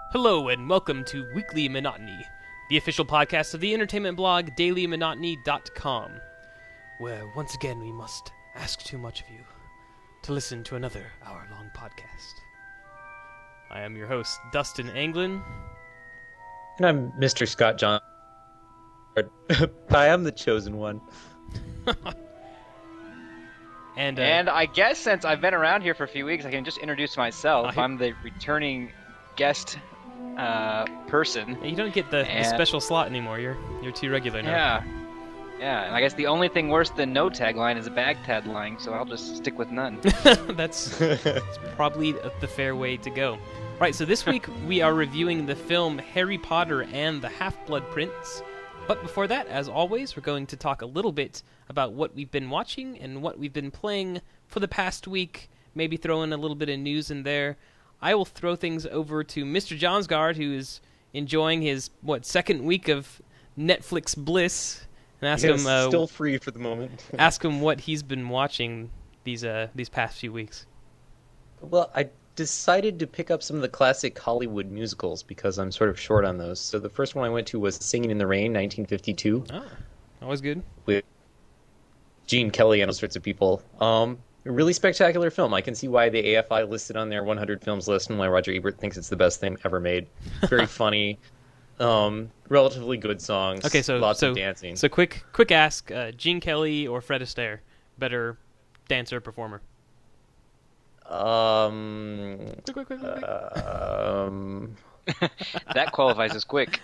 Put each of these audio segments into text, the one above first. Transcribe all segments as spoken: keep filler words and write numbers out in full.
Hello and welcome to Weekly Monotony, the official podcast of the entertainment blog daily monotony dot com, where once again we must ask too much of you to listen to another hour-long podcast. I am your host, Dustin Anglin. And I'm Mister Scott John. I am the chosen one. and, uh, and I guess since I've been around here for a few weeks, I can just introduce myself. I... I'm the returning guest uh, person. You don't get the, and... the special slot anymore. You're you're too regular now. Yeah. Yeah, and I guess the only thing worse than no tagline is a bag tagline, so I'll just stick with none. that's, that's probably the fair way to go. Right, so this week we are reviewing the film Harry Potter and the Half-Blood Prince. But before that, as always, we're going to talk a little bit about what we've been watching and what we've been playing for the past week, maybe throw in a little bit of news in there. I will throw things over to Mister Johnsgaard, who is enjoying his, what, second week of Netflix bliss, and ask yes, him... Uh, still free for the moment. ask him what he's been watching these uh, these past few weeks. Well, I decided to pick up some of the classic Hollywood musicals because I'm sort of short on those. So the first one I went to was Singing in the Rain, nineteen fifty-two. Oh, always good. With Gene Kelly and all sorts of people. Um, a really spectacular film. I can see why the A F I listed on their one hundred films list and why Roger Ebert thinks it's the best thing ever made. Very funny. Um, relatively good songs. Okay, so lots so, of dancing. So quick, quick ask: uh, Gene Kelly or Fred Astaire, better dancer performer? Um. Quick, quick, quick, quick. Um. That qualifies as quick.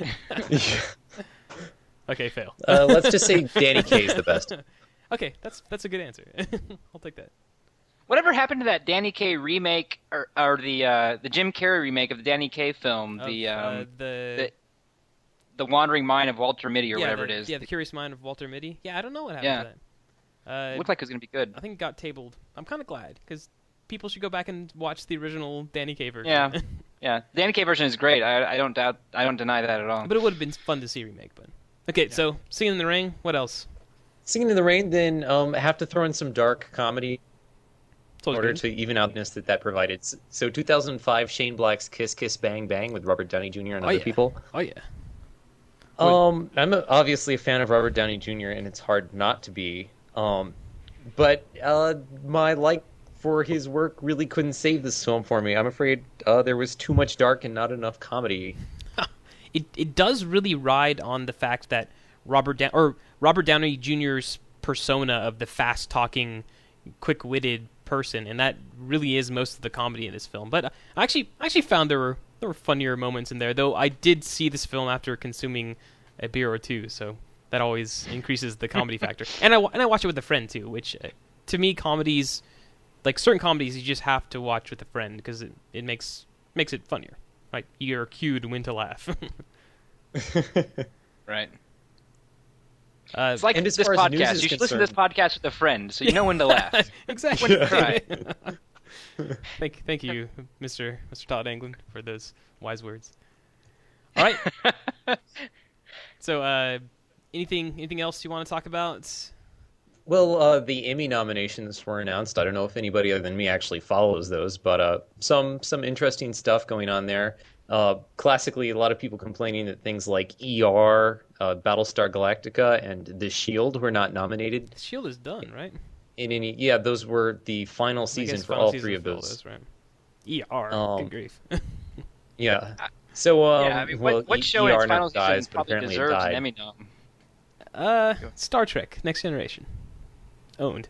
Okay, fail. uh, let's just say Danny Kaye is the best. Okay, that's that's a good answer. I'll take that. Whatever happened to that Danny Kaye remake, or, or the uh, the Jim Carrey remake of the Danny Kaye film, Of, the, um, uh, the the the Wandering Mind of Walter Mitty, or yeah, whatever the, it is. Yeah, the Curious Mind of Walter Mitty. Yeah, I don't know what happened Yeah. to that. Uh, Looked like it was going to be good. I think it got tabled. I'm kind of glad because people should go back and watch the original Danny Kaye version. Yeah, yeah. The Danny Kaye version is great. I, I don't doubt. I don't deny that at all. But it would have been fun to see a remake. But okay, Yeah. so Singing in the Rain. What else? Singing in the Rain, then um, I have to throw in some dark comedy It's always in order good. to even out the that that provided. So two thousand five, Shane Black's Kiss Kiss Bang Bang with Robert Downey Junior and Oh, other yeah. people. Oh yeah. Um, I'm a, obviously a fan of Robert Downey Junior, and it's hard not to be. Um, but uh, my like for his work really couldn't save this film for me. I'm afraid uh, there was too much dark and not enough comedy. It it does really ride on the fact that Robert da- or Robert Downey Junior's persona of the fast talking, quick witted person, and that really is most of the comedy in this film. But I actually I actually found there were there were funnier moments in there, though I did see this film after consuming a beer or two, so that always increases the comedy factor. And I and I watch it with a friend too, which uh, to me comedies, like certain comedies, you just have to watch with a friend because it, it makes makes it funnier. Right, you're cued when to laugh. Right. Uh, It's like And this as far as news podcast. is You should listen to this concerned- podcast with a friend, so you know when to laugh. exactly. When to cry. thank, thank you, Mister Mister Todd Anglin, for those wise words. All right. So, uh, anything anything else you want to talk about? Well, uh, the Emmy nominations were announced. I don't know if anybody other than me actually follows those, but uh, some some interesting stuff going on there. Uh, classically, a lot of people complaining that things like E R, uh, Battlestar Galactica, and The Shield were not nominated Shield is done, right? in any. Yeah, those were the final I season guess for final all season three of for all those. right? E R. Um, Good grief. Yeah. So, um, yeah, I mean, well, what, what E- show in E R its final never dies, season but probably apparently it deserves an died. Emmy nom? uh, Star Trek: Next Generation. Owned.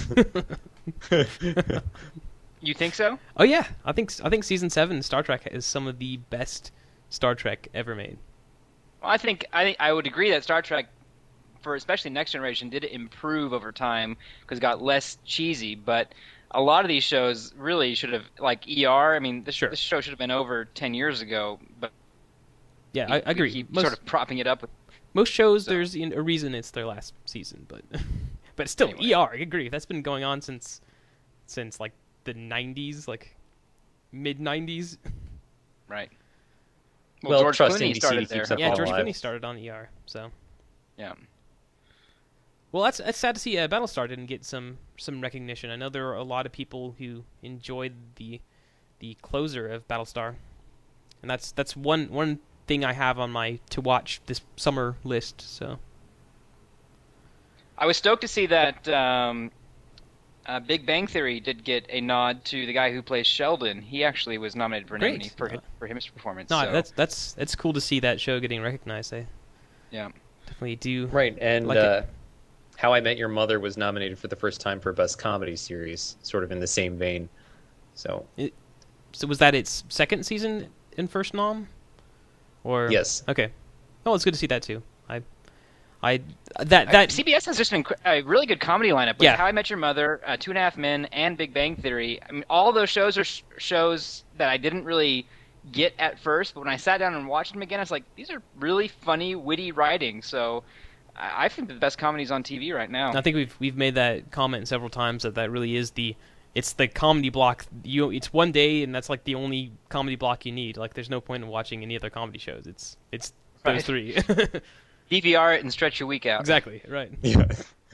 You think so? Oh yeah, I think I think season seven Star Trek is some of the best Star Trek ever made. Well, I think I think I would agree that Star Trek, for especially Next Generation, did improve over time because it got less cheesy. But a lot of these shows really should have, like E R. I mean, this, Sure. this show should have been over ten years ago. But Yeah, we, I, I agree. We keep Most, sort of propping it up. With, most shows, so- there's a reason it's their last season, but but still, Anyway. E R. I agree. That's been going on since since like the nineties, like mid nineties. right. Well, George trust Clooney N B C started keeps there. up Yeah, all George alive. Clooney started on E R, so. Yeah. Well, that's that's sad to see. Uh, Battlestar didn't get some some recognition. I know there are a lot of people who enjoyed the the closer of Battlestar, and that's that's one one thing I have on my to watch this summer list. So I was stoked to see that um, uh, Big Bang Theory did get a nod to the guy who plays Sheldon. He actually was nominated for an Great. Emmy for his, for his performance. no, so, that's that's that's cool to see that show getting recognized. I yeah. definitely do. Right, and Like it. uh, How I Met Your Mother was nominated for the first time for Best Comedy Series, sort of in the same vein. So So was that its second season in first nom? Or yes, Okay. Oh, it's good to see that too. I, I that that C B S has just an, inc- a really good comedy lineup with Yeah. How I Met Your Mother, uh, Two and a Half Men, and Big Bang Theory. I mean, all those shows are sh- shows that I didn't really get at first, but when I sat down and watched them again, I was like, these are really funny, witty writing. So I, I think the best comedies on T V right now. I think we've we've made that comment several times that that really is the it's the comedy block. You it's one day and that's like the only comedy block you need. Like there's no point in watching any other comedy shows. It's it's those Right. three. D V R it and stretch your week out. Exactly right. yeah.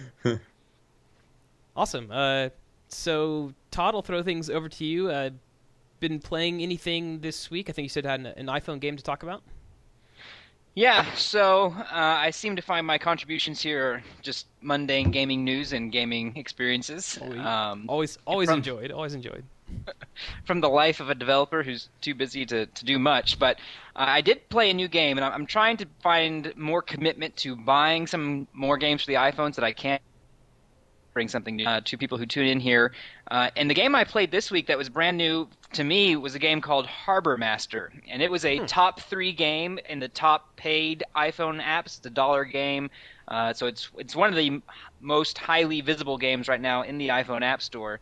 Awesome. Uh, so Todd, I'll throw things over to you. Uh, been playing anything this week? I think you said you had an, an iPhone game to talk about. Yeah, so uh, I seem to find my contributions here are just mundane gaming news and gaming experiences. Always, Um, always, always from- enjoyed. Always enjoyed. from the life of a developer who's too busy to, to do much. But uh, I did play a new game, and I'm, I'm trying to find more commitment to buying some more games for the iPhones that I can't bring something new uh, to people who tune in here. Uh, and the game I played this week that was brand new to me was a game called Harbor Master. And it was a Hmm. top three game in the top paid iPhone apps. It's a dollar game. Uh, so it's it's one of the most highly visible games right now in the iPhone App Store.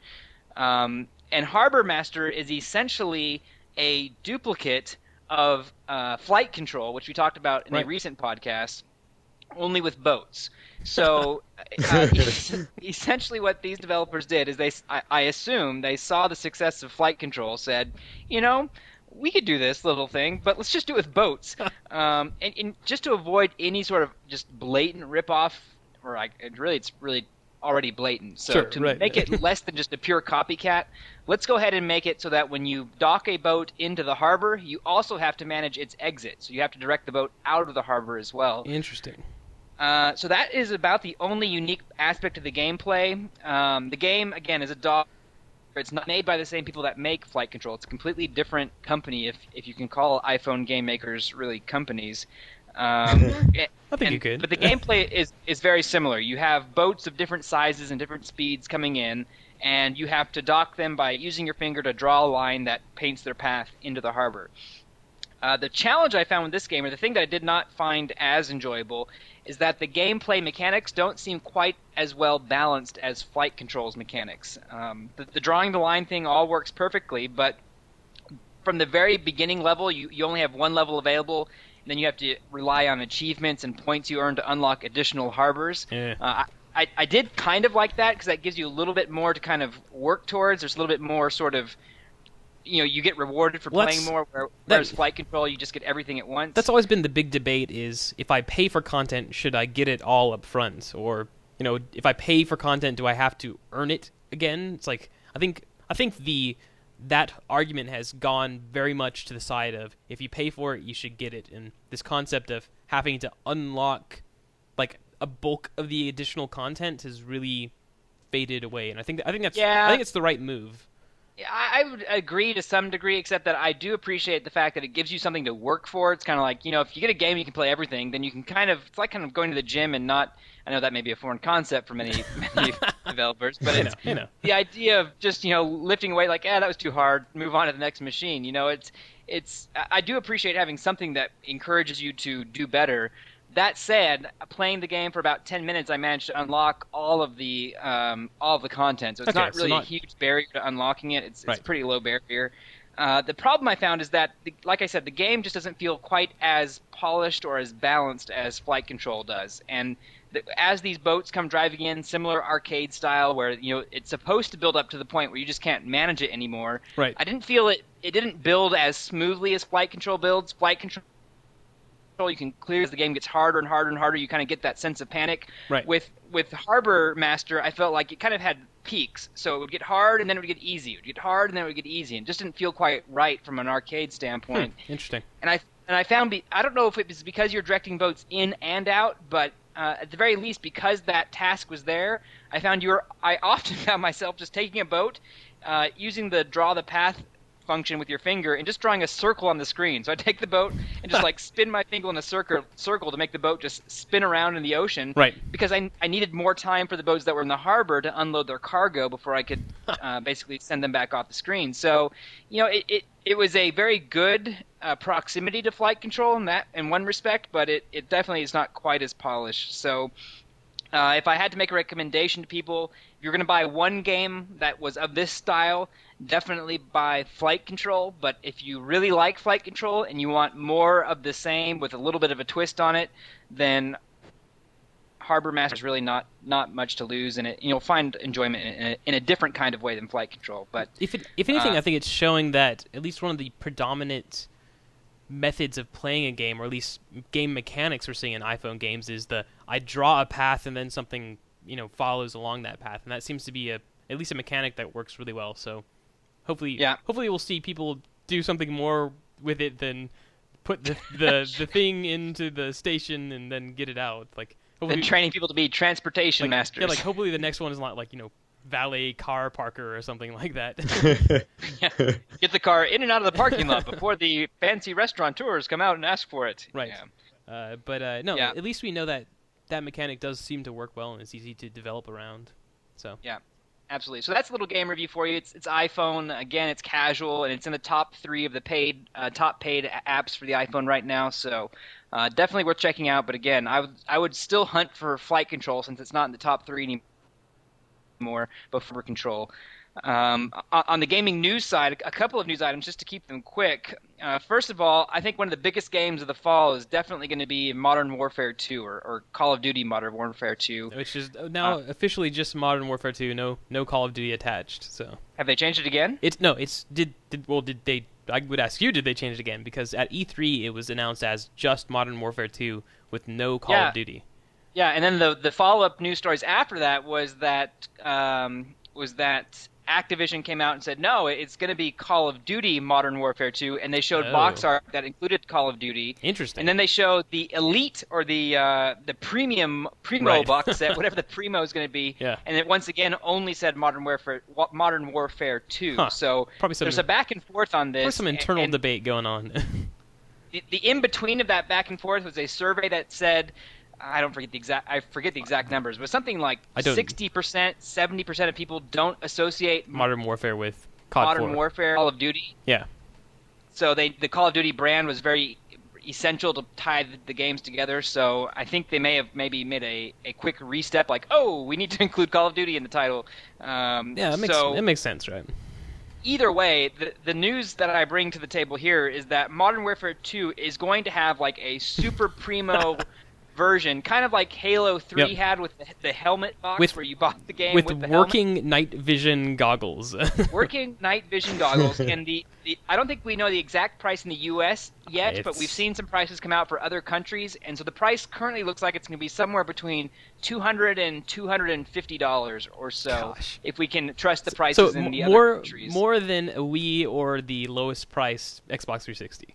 Um, and Harbor Master is essentially a duplicate of uh, Flight Control, which we talked about in Right. a recent podcast, only with boats. So uh, essentially what these developers did is they, I, I assume, they saw the success of Flight Control, said, you know, we could do this little thing, but let's just do it with boats. um, and, and just to avoid any sort of just blatant ripoff, or like, it really, it's really already blatant. So Sure, to right. make it less than just a pure copycat, let's go ahead and make it so that when you dock a boat into the harbor, you also have to manage its exit. So you have to direct the boat out of the harbor as well. Interesting. Uh, so that is about the only unique aspect of the gameplay. Um, the game, again, is a dog. It's not made by the same people that make Flight Control. It's a completely different company, if if you can call iPhone game makers really companies. Um, I think and- you could. But the gameplay is, is very similar. You have boats of different sizes and different speeds coming in, and you have to dock them by using your finger to draw a line that paints their path into the harbor. Uh, the challenge I found with this game, or the thing that I did not find as enjoyable, is that the gameplay mechanics don't seem quite as well balanced as Flight Control's mechanics. Um, the, the drawing the line thing all works perfectly, but from the very beginning level, you, you only have one level available, and then you have to rely on achievements and points you earn to unlock additional harbors. Yeah. Uh, I, I did kind of like that because that gives you a little bit more to kind of work towards. There's a little bit more sort of, you know, you get rewarded for Well, playing that's- more, where- that- whereas Flight Control, you just get everything at once. That's always been the big debate: is if I pay for content, should I get it all up front, or you know, if I pay for content, do I have to earn it again? It's like I think I think the that argument has gone very much to the side of if you pay for it, you should get it, and this concept of having to unlock like a bulk of the additional content has really faded away. And I think I think that's Yeah. I think it's the right move. I, I would agree to some degree, except that I do appreciate the fact that it gives you something to work for. It's kind of like, you know, if you get a game you can play everything, then you can kind of, it's like kind of going to the gym and not, I know that may be a foreign concept for many, many developers, but You it's know, you know. the idea of just, you know, lifting weight, like, yeah, that was too hard, move on to the next machine. You know, it's, it's, I I do appreciate having something that encourages you to do better. That said, playing the game for about ten minutes, I managed to unlock all of the um, all of the content. So it's Okay, not so really not- a huge barrier to unlocking it. It's, it's Right. a pretty low barrier. Uh, the problem I found is that, the, like I said, the game just doesn't feel quite as polished or as balanced as Flight Control does. And the, as these boats come driving in, similar arcade style, where you know it's supposed to build up to the point where you just can't manage it anymore. Right. I didn't feel it. It didn't build as smoothly as Flight Control builds. Flight Control. You can clear as the game gets harder and harder and harder. You kind of get that sense of panic. Right. With with Harbor Master, I felt like it kind of had peaks. So it would get hard and then it would get easy. It would get hard and then it would get easy. And it just didn't feel quite right from an arcade standpoint. Hmm, interesting. And I and I found be, I don't know if it was because you're directing boats in and out, but uh, at the very least, because that task was there, I found you were I often found myself just taking a boat, uh, using the draw the path function with your finger and just drawing a circle on the screen. So I take the boat and just like spin my finger in a circle circle to make the boat just spin around in the ocean. Right. Because I, I needed more time for the boats that were in the harbor to unload their cargo before I could uh, basically send them back off the screen. So, you know, it it, it was a very good uh, proximity to flight control in that in one respect, but it, it definitely is not quite as polished. So uh, if I had to make a recommendation to people, if you're going to buy one game that was of this style, definitely buy Flight Control. But if you really like Flight Control and you want more of the same with a little bit of a twist on it, then Harbor Master is really not, not much to lose, and it, you'll find enjoyment in a, in a different kind of way than Flight Control. But if it, if anything, uh, I think it's showing that at least one of the predominant methods of playing a game, or at least game mechanics we're seeing in iPhone games, is the I draw a path and then something you know follows along that path, and that seems to be a at least a mechanic that works really well. So hopefully, yeah. hopefully we'll see people do something more with it than put the the, the thing into the station and then get it out. Like hopefully, and training people to be transportation like, masters. Yeah, like hopefully the next one is not like you know valet car parker or something like that. Yeah. Get the car in and out of the parking lot before the fancy restaurateurs come out and ask for it. Right. Yeah. Uh, but uh, no, yeah. at least we know that that mechanic does seem to work well and it's easy to develop around. So yeah, absolutely. So that's a little game review for you. It's it's iPhone. Again, it's casual and it's in the top three of the paid uh, top paid apps for the iPhone right now. So uh, definitely worth checking out. But again, I would I would still hunt for Flight Control since it's not in the top three anymore. More, but for Control. Um, on the gaming news side, a couple of news items just to keep them quick. Uh, first of all, I think one of the biggest games of the fall is definitely going to be Modern Warfare two or, or Call of Duty Modern Warfare two, which is now uh, officially just Modern Warfare two. No, no Call of Duty attached. So have they changed it again? It's no. It's did did well did they? I would ask you, did they change it again? Because at E three it was announced as just Modern Warfare two with no Call yeah. of Duty. Yeah, and then the the follow up news stories after that was that um, was that Activision came out and said no, it's going to be Call of Duty Modern Warfare two, and they showed oh. box art that included Call of Duty. Interesting. And then they showed the Elite or the uh, the premium Primo right. box set, whatever the Primo is going to be. Yeah. And it once again only said Modern Warfare Modern Warfare two. Huh. So Probably some, there's a back and forth on this. There's some internal and, debate going on. the, the in between of that back and forth was a survey that said, I don't forget the exact. I forget the exact numbers, but something like sixty percent, seventy percent of people don't associate Modern Warfare with C O D Modern four. Warfare, Call of Duty. Yeah. So they, the Call of Duty brand was very essential to tie the, the games together. So I think they may have maybe made a, a quick re-step, like, oh, we need to include Call of Duty in the title. Um, yeah, that makes so, that makes sense, right? Either way, the the news that I bring to the table here is that Modern Warfare two is going to have like a super primo version, kind of like Halo three yep. had with the, the helmet box with, where you bought the game with, with the working helmet. night vision goggles. Working night vision goggles, and the, the I don't think we know the exact price in the U S yet, it's... but we've seen some prices come out for other countries, and so the price currently looks like it's going to be somewhere between two hundred and two hundred fifty dollars or so, Gosh. if we can trust the prices so in the more, other countries. More than a Wii or the lowest price Xbox three sixty.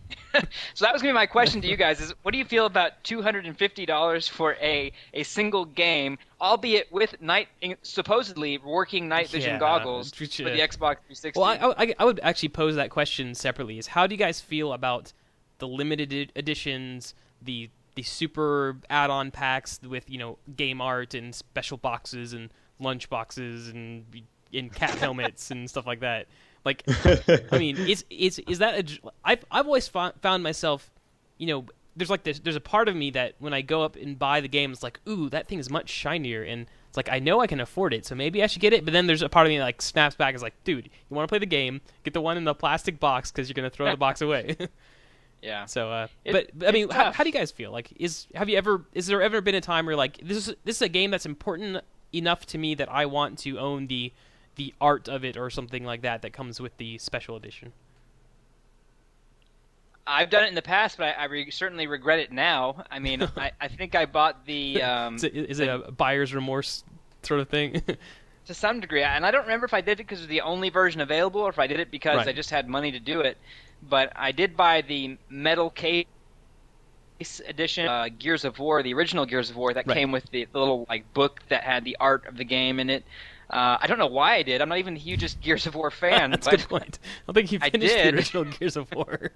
So that was going to be my question to you guys: is what do you feel about two hundred and fifty dollars for a a single game, albeit with night supposedly working night vision yeah, goggles for uh, the Xbox three sixty? Well, I, I, I would actually pose that question separately: is how do you guys feel about the limited editions, the the super add-on packs with you know game art and special boxes and lunch boxes and in cat helmets and stuff like that? Like, I mean, is is is that a? I've I've always found found myself, you know, there's like this. There's a part of me that when I go up and buy the game, it's like, ooh, that thing is much shinier, and it's like I know I can afford it, so maybe I should get it. But then there's a part of me that like snaps back, is like, dude, you want to play the game? Get the one in the plastic box because you're gonna throw the box away. Yeah. So, uh, it, but I mean, how, tough. how do you guys feel? Like, is have you ever? Is there ever been a time where like this is this is a game that's important enough to me that I want to own the the art of it or something like that that comes with the special edition? I've done it in the past, but I, I re- certainly regret it now. I mean, I, I think I bought the. Um, is it, is it a buyer's remorse sort of thing? to some degree, and I don't remember if I did it because it was the only version available, or if I did it because Right. I just had money to do it. But I did buy the metal case edition, uh, Gears of War, the original Gears of War that Right. came with the, the little like book that had the art of the game in it. Uh, I don't know why I did. I'm not even the hugest Gears of War fan. That's a but good point. I don't think you I finished the did. original Gears of War.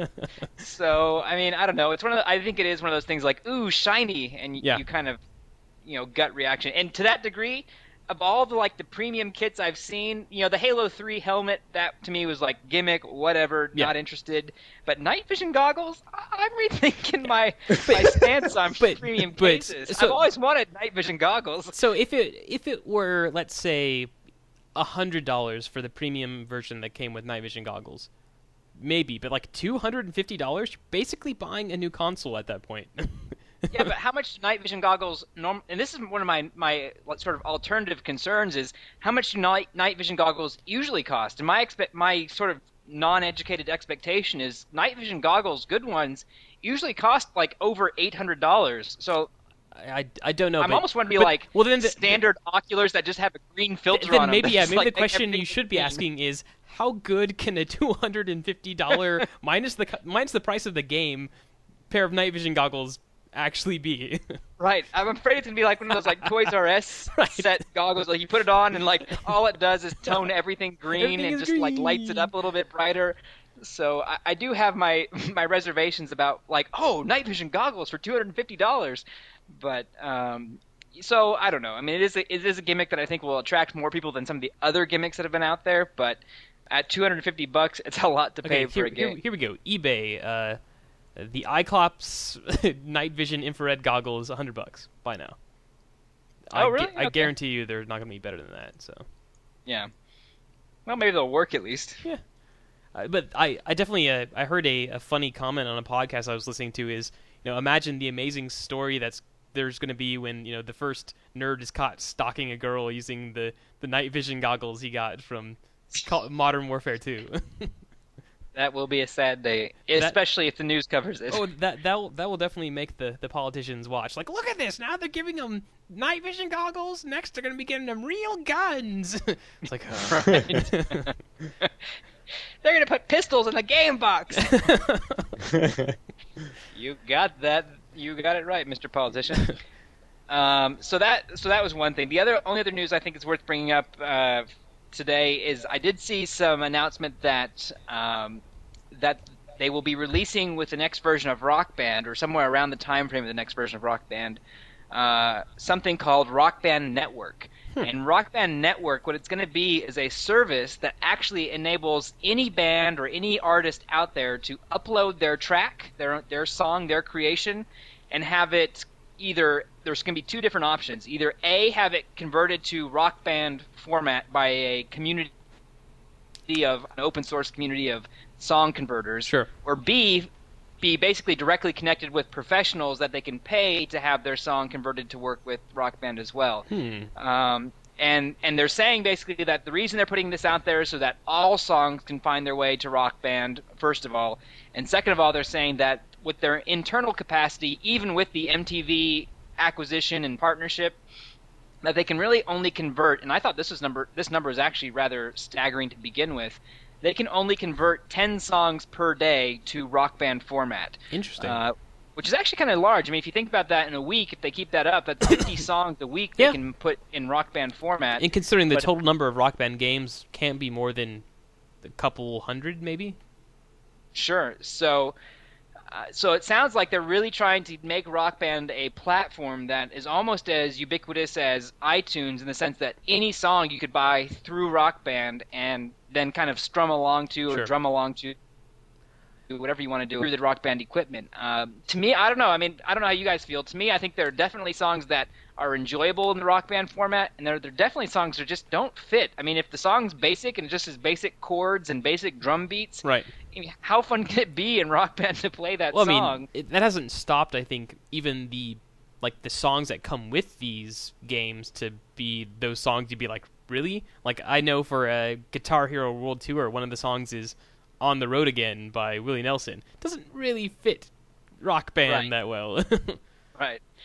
So I mean, I don't know. It's one of the, I think it is one of those things like ooh shiny, and y- Yeah. you kind of you know gut reaction. And to that degree, of all the like the premium kits I've seen, you know, the Halo three helmet that to me was like gimmick, whatever, Yeah. not interested. But night vision goggles, I- I'm rethinking my my stance on but- premium but- cases. so- I've always wanted night vision goggles. So if it if it were, let's say, a hundred dollars for the premium version that came with night vision goggles, maybe, but like two hundred and fifty dollars, you're basically buying a new console at that point. Yeah, but how much do night vision goggles norm? And this is one of my my like, sort of alternative concerns is how much do night night vision goggles usually cost? And my expect my sort of non-educated expectation is night vision goggles, good ones, usually cost like over eight hundred dollars. So I, I, I don't know. I'm but, almost want to be but- like well, then the, standard oculars that just have a green filter then on them. maybe yeah, that's, maybe like, the make question you everything should be green. asking is how good can a two hundred and fifty dollar minus the co- minus the price of the game pair of night vision goggles actually be? Right. I'm afraid it's gonna be like one of those like Toys R Us Right. set goggles. Like you put it on and like all it does is tone everything green Everything and is just like lights green. it up a little bit brighter. So I, I do have my my reservations about like oh night vision goggles for two hundred and fifty dollars, but um. So I don't know. I mean, it is a, it is a gimmick that I think will attract more people than some of the other gimmicks that have been out there. But at two hundred and fifty bucks, it's a lot to pay Okay, for here, a game. here, here we go. eBay, uh, the iClops night vision infrared goggles, a hundred bucks. Buy now. I Oh, gu- really? I Okay. guarantee you they're not going to be better than that. So, Yeah. Well, maybe they'll work at least. uh, but I, I definitely, uh, I heard a, a funny comment on a podcast I was listening to. Is you know, imagine the amazing story that's there's going to be when you know the first nerd is caught stalking a girl using the, the night vision goggles he got from Call- Modern Warfare two. That will be a sad day, That- especially if the news covers it. Oh, that that will, that will definitely make the, the politicians watch. Like, look at this! Now they're giving them night vision goggles. Next, they're going to be giving them real guns. It's like, uh, They're gonna put pistols in the game box. You got that. You got it right, Mister Politician. um, so that so that was one thing. The other only other news I think is worth bringing up uh, today is I did see some announcement that um, that they will be releasing with the next version of Rock Band or somewhere around the time frame of the next version of Rock Band uh, something called Rock Band Network. And Rock Band Network, what it's going to be is a service that actually enables any band or any artist out there to upload their track, their their song, their creation, and have it either there's going to be two different options. Either A, have it converted to Rock Band format by a community of an open source community of song converters, Sure. or B, be basically directly connected with professionals that they can pay to have their song converted to work with Rock Band as well. hmm. Um, and and they're saying basically that the reason they're putting this out there is so that all songs can find their way to Rock Band, first of all. And second of all, they're saying that with their internal capacity, even with the M T V acquisition and partnership, that they can really only convert, and I thought this was number this number is actually rather staggering to begin with, they can only convert ten songs per day to Rock Band format. Interesting. Uh, which is actually kind of large. I mean, if you think about that in a week, if they keep that up, that's fifty songs a week Yeah. they can put in Rock Band format. and considering the but- total number of Rock Band games can't be more than a couple hundred, maybe. Sure. So, uh, so it sounds like they're really trying to make Rock Band a platform that is almost as ubiquitous as iTunes in the sense that any song you could buy through Rock Band and then kind of strum along to or Sure. drum along to. Whatever you want to do through the Rock Band equipment. Um, to me, I don't know. I mean, I don't know how you guys feel. To me, I think there are definitely songs that are enjoyable in the Rock Band format, and there, there are definitely songs that just don't fit. I mean, if the song's basic and just has basic chords and basic drum beats, Right. I mean, how fun can it be in Rock Band to play that Well, I song? mean, it, that hasn't stopped. I think even the like the songs that come with these games to be those songs you'd be like, really? Like I know for a Guitar Hero World Tour, one of the songs is "On the Road Again" by Willie Nelson. Doesn't really fit Rock Band Right. that well. Right.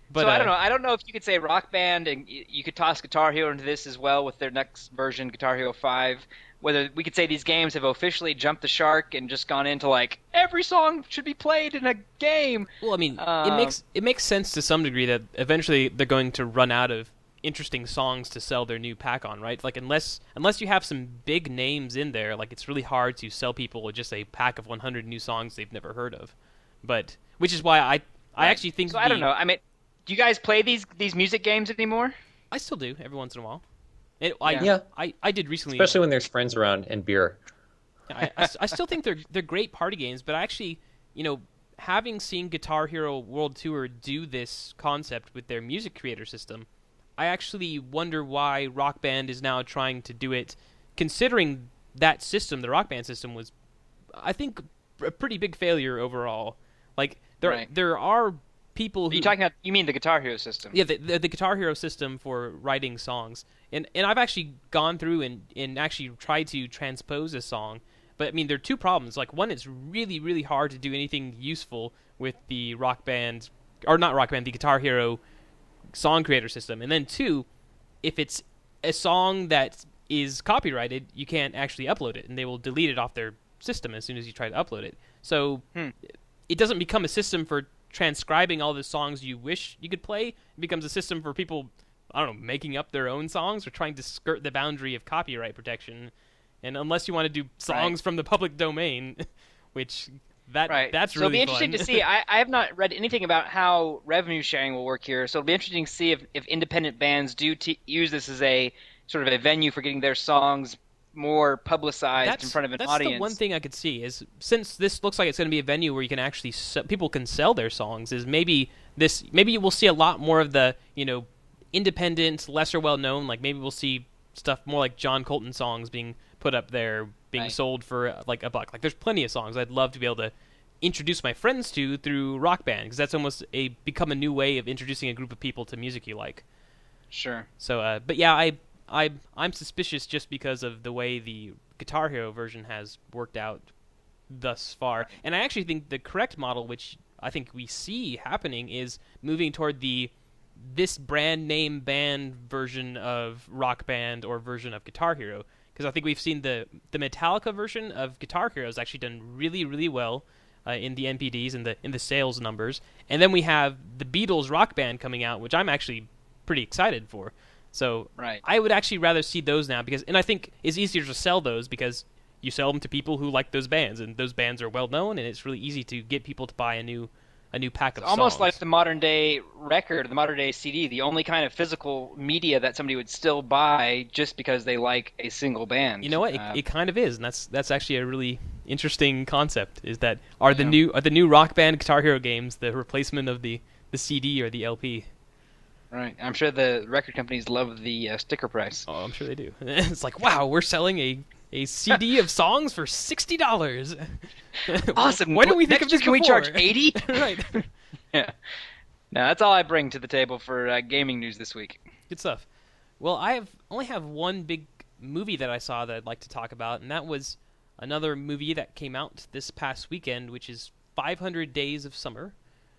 But so I uh, don't know. I don't know if you could say Rock Band, and y- you could toss Guitar Hero into this as well with their next version, Guitar Hero five. Whether we could say these games have officially jumped the shark and just gone into like every song should be played in a game. well, I mean, it Um, makes it makes sense to some degree that eventually they're going to run out of interesting songs to sell their new pack on, right? Like unless unless you have some big names in there, like it's really hard to sell people with just a pack of one hundred new songs they've never heard of. But which is why I I right. actually think So I don't the- know. I mean, do you guys play these these music games anymore? I still do every once in a while. It, I, Yeah. Yeah. I I did recently. Especially when there's friends around and beer. I, I, I still think they're they're great party games, but actually, you know, having seen Guitar Hero World Tour do this concept with their music creator system, I actually wonder why Rock Band is now trying to do it, considering that system, the Rock Band system, was, I think, a pretty big failure overall. Like there Right. there are people who Are you talking about? You mean the Guitar Hero system? yeah, the, the, the Guitar Hero system for writing songs, and and I've actually gone through and, and actually tried to transpose a song, but I mean there are two problems. Like one, it's really really hard to do anything useful with the Rock Band, or not Rock Band, the Guitar Hero song creator system, and then two, if it's a song that is copyrighted, you can't actually upload it, and they will delete it off their system as soon as you try to upload it. So Hmm. it doesn't become a system for transcribing all the songs you wish you could play. It becomes a system for people, I don't know, making up their own songs or trying to skirt the boundary of copyright protection. And unless you want to do songs Right. from the public domain, which that Right. that's so really it'll be interesting fun. to see. I, I have not read anything about how revenue sharing will work here, so it'll be interesting to see if, if independent bands do t- use this as a sort of a venue for getting their songs more publicized that's, in front of an that's audience. the one thing I could see is, since this looks like it's going to be a venue where you can actually se- people can sell their songs, is maybe this maybe you will see a lot more of the, you know, independent, lesser well known, like maybe we'll see stuff more like John Colton songs being put up there, being Right. sold for uh, like a buck. Like there's plenty of songs I'd love to be able to introduce my friends to through Rock Band, because that's almost a become a new way of introducing a group of people to music you like. Sure. So, uh, but yeah, I, I, I'm suspicious just because of the way the Guitar Hero version has worked out thus far. And I actually think the correct model, which I think we see happening, is moving toward the this brand name band version of Rock Band or version of Guitar Hero. Because I think we've seen the the Metallica version of Guitar Hero has actually done really, really well uh, in the N P Ds and the in the sales numbers. And then we have the Beatles Rock Band coming out, which I'm actually pretty excited for. So Right. I would actually rather see those now, because, and I think it's easier to sell those because you sell them to people who like those bands, and those bands are well known, and it's really easy to get people to buy a new a new pack of Almost songs. like the modern day record, the modern day C D, the only kind of physical media that somebody would still buy just because they like a single band. You know what? It, Uh, it kind of is, and that's that's actually a really interesting concept. Is that are the Yeah. new are the new Rock Band Guitar Hero games the replacement of the the C D or the L P? Right. I'm sure the record companies love the uh, sticker price. Oh, I'm sure they do. It's like, wow, we're selling a a C D of songs for sixty dollars. Awesome. Why didn't we think Next of year this can we before? charge eighty? Right. Yeah. No, that's all I bring to the table for uh, gaming news this week. Good stuff. Well, I have only have one big movie that I saw that I'd like to talk about, and that was another movie that came out this past weekend, which is five hundred Days of Summer,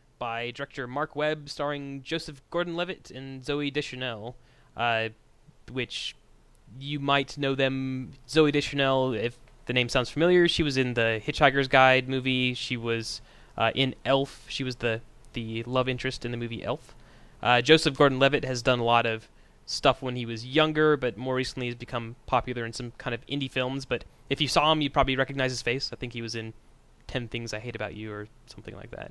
by director Mark Webb, starring Joseph Gordon-Levitt and Zoe Deschanel, uh, which you might know them. Zoe Deschanel, if the name sounds familiar, she was in the Hitchhiker's Guide movie. She was uh, in Elf. She was the the love interest in the movie Elf. Uh, Joseph Gordon-Levitt has done a lot of stuff when he was younger, but more recently has become popular in some kind of indie films. But if you saw him, you'd probably recognize his face. I think he was in ten Things I Hate About You or something like that.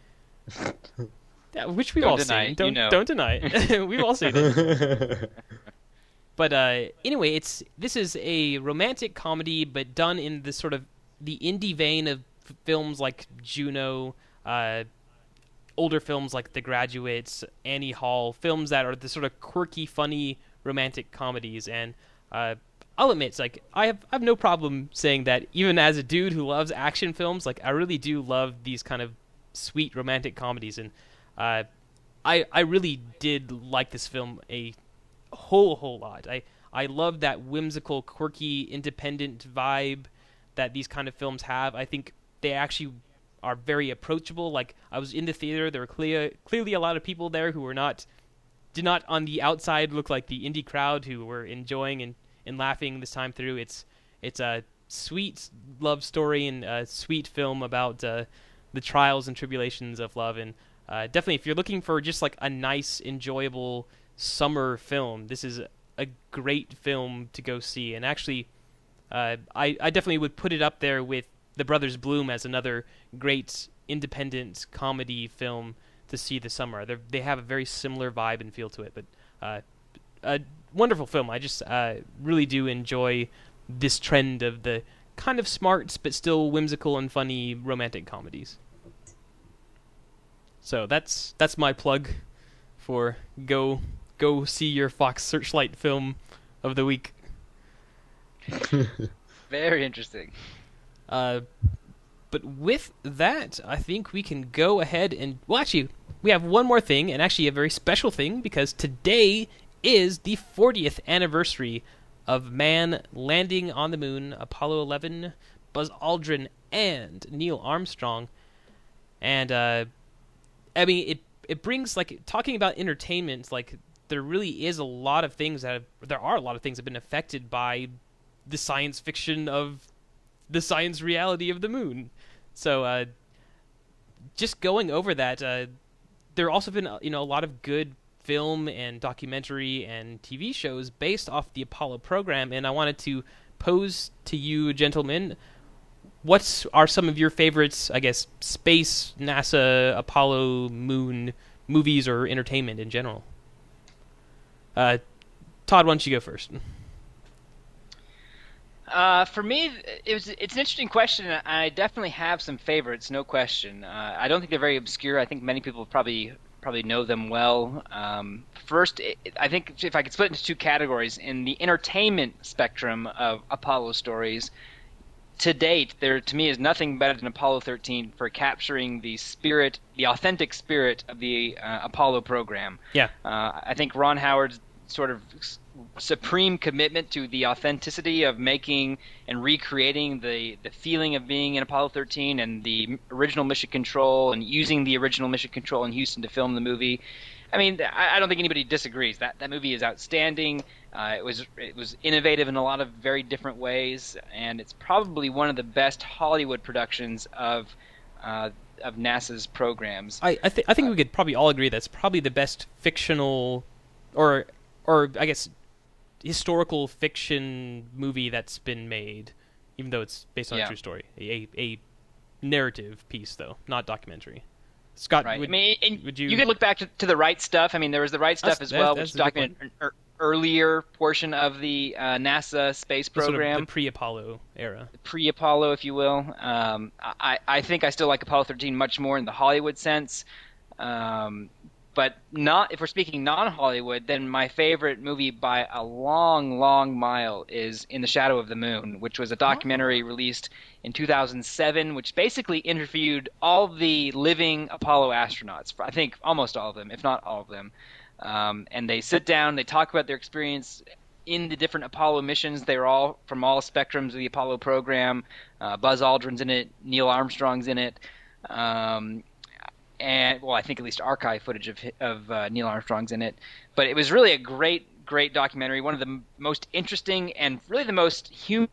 Yeah, which we've Don't all deny seen. it, Don't you know. don't deny it. We've all seen it. But uh, anyway, it's this is a romantic comedy, but done in this sort of the indie vein of f- films like Juno, uh, older films like The Graduates, Annie Hall, films that are the sort of quirky, funny romantic comedies. And uh, I'll admit, it's like I have I have no problem saying that even as a dude who loves action films, like I really do love these kind of sweet romantic comedies. And uh, I I really did like this film a whole whole lot. I I love that whimsical, quirky, independent vibe that these kind of films have. I think they actually are very approachable. Like, I was in the theater, there were clear, clearly a lot of people there who were not, did not on the outside look like the indie crowd who were enjoying and, and laughing this time through. It's it's a sweet love story and a sweet film about uh, the trials and tribulations of love. And uh, definitely, if you're looking for just like a nice, enjoyable summer film, this is a great film to go see. And actually, uh, I, I definitely would put it up there with The Brothers Bloom as another great independent comedy film to see this summer. They're, they have a very similar vibe and feel to it, but uh, a wonderful film. I just uh, really do enjoy this trend of the kind of smart but still whimsical and funny romantic comedies. So that's that's my plug for go go see your Fox Searchlight film of the week. Very interesting. Uh, but with that, I think we can go ahead and... Well, actually, we have one more thing, and actually a very special thing, because today is the fortieth anniversary of man landing on the moon, Apollo eleven, Buzz Aldrin, and Neil Armstrong. And, uh, I mean, it it brings, like, talking about entertainment, like, there really is a lot of things that have... There are a lot of things that have been affected by the science fiction of the science reality of the moon. So, uh, just going over that, uh, there have also been, you know, a lot of good film and documentary and T V shows based off the Apollo program, and I wanted to pose to you, gentlemen, what are some of your favorites, I guess, space, NASA, Apollo, moon movies or entertainment in general? Uh, Todd, why don't you go first? Uh, for me, it was it's an interesting question. I definitely have some favorites, no question. Uh, I don't think they're very obscure. I think many people probably probably know them well. Um, first, I think if I could split into two categories, in the entertainment spectrum of Apollo stories, to date, there to me is nothing better than Apollo thirteen for capturing the spirit, the authentic spirit of the uh, Apollo program. Yeah. Uh, I think Ron Howard's sort of supreme commitment to the authenticity of making and recreating the, the feeling of being in Apollo thirteen and the original mission control and using the original mission control in Houston to film the movie. I mean, I, I don't think anybody disagrees. That that movie is outstanding. Uh, it was it was innovative in a lot of very different ways, and it's probably one of the best Hollywood productions of uh, of NASA's programs. I I, th- I think uh, we could probably all agree that's probably the best fictional, or or I guess historical fiction movie that's been made, even though it's based on yeah. a true story. A a narrative piece, though, not documentary. Scott, right. would, I mean, and would you... you could look back to, to the Right Stuff. I mean, there was the Right Stuff that's, as well, that's, which documented an er, earlier portion of the uh, NASA space program, sort of the pre-Apollo era, pre-Apollo, if you will. Um, I I think I still like Apollo thirteen much more in the Hollywood sense. Um, But not if we're speaking non-Hollywood, then my favorite movie by a long, long mile is In the Shadow of the Moon, which was a documentary oh. released in two thousand seven, which basically interviewed all the living Apollo astronauts. I think almost all of them, if not all of them. Um, and they sit down, they talk about their experience in the different Apollo missions. They were all from all spectrums of the Apollo program. Uh, Buzz Aldrin's in it. Neil Armstrong's in it. Um, and well, I think at least archive footage of of uh, Neil Armstrong's in it. But it was really a great, great documentary. One of the m- most interesting and really the most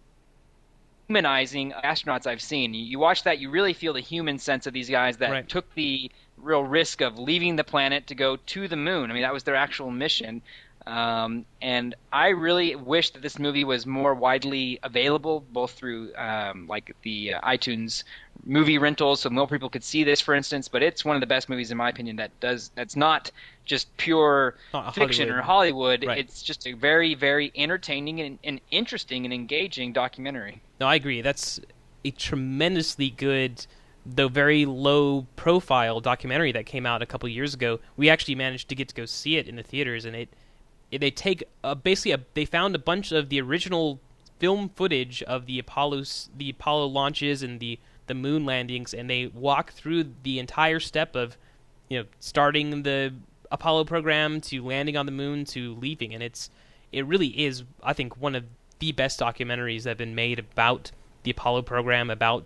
humanizing astronauts I've seen. You, you watch that, you really feel the human sense of these guys that right. took the real risk of leaving the planet to go to the moon. I mean, that was their actual mission. Um, and I really wish that this movie was more widely available, both through um, like the uh, iTunes movie rentals, so more people could see this, for instance. But it's one of the best movies, in my opinion, that does that's not just pure not fiction Hollywood. or Hollywood. Right. It's just a very, very entertaining and, and interesting and engaging documentary. No, I agree. That's a tremendously good, though very low-profile documentary that came out a couple years ago. We actually managed to get to go see it in the theaters, and it. They take uh, basically a, they found a bunch of the original film footage of the Apollo's the Apollo launches and the, the moon landings, and they walk through the entire step of, you know, starting the Apollo program to landing on the moon to leaving, and it's it really is, I think, one of the best documentaries that have been made about the Apollo program, about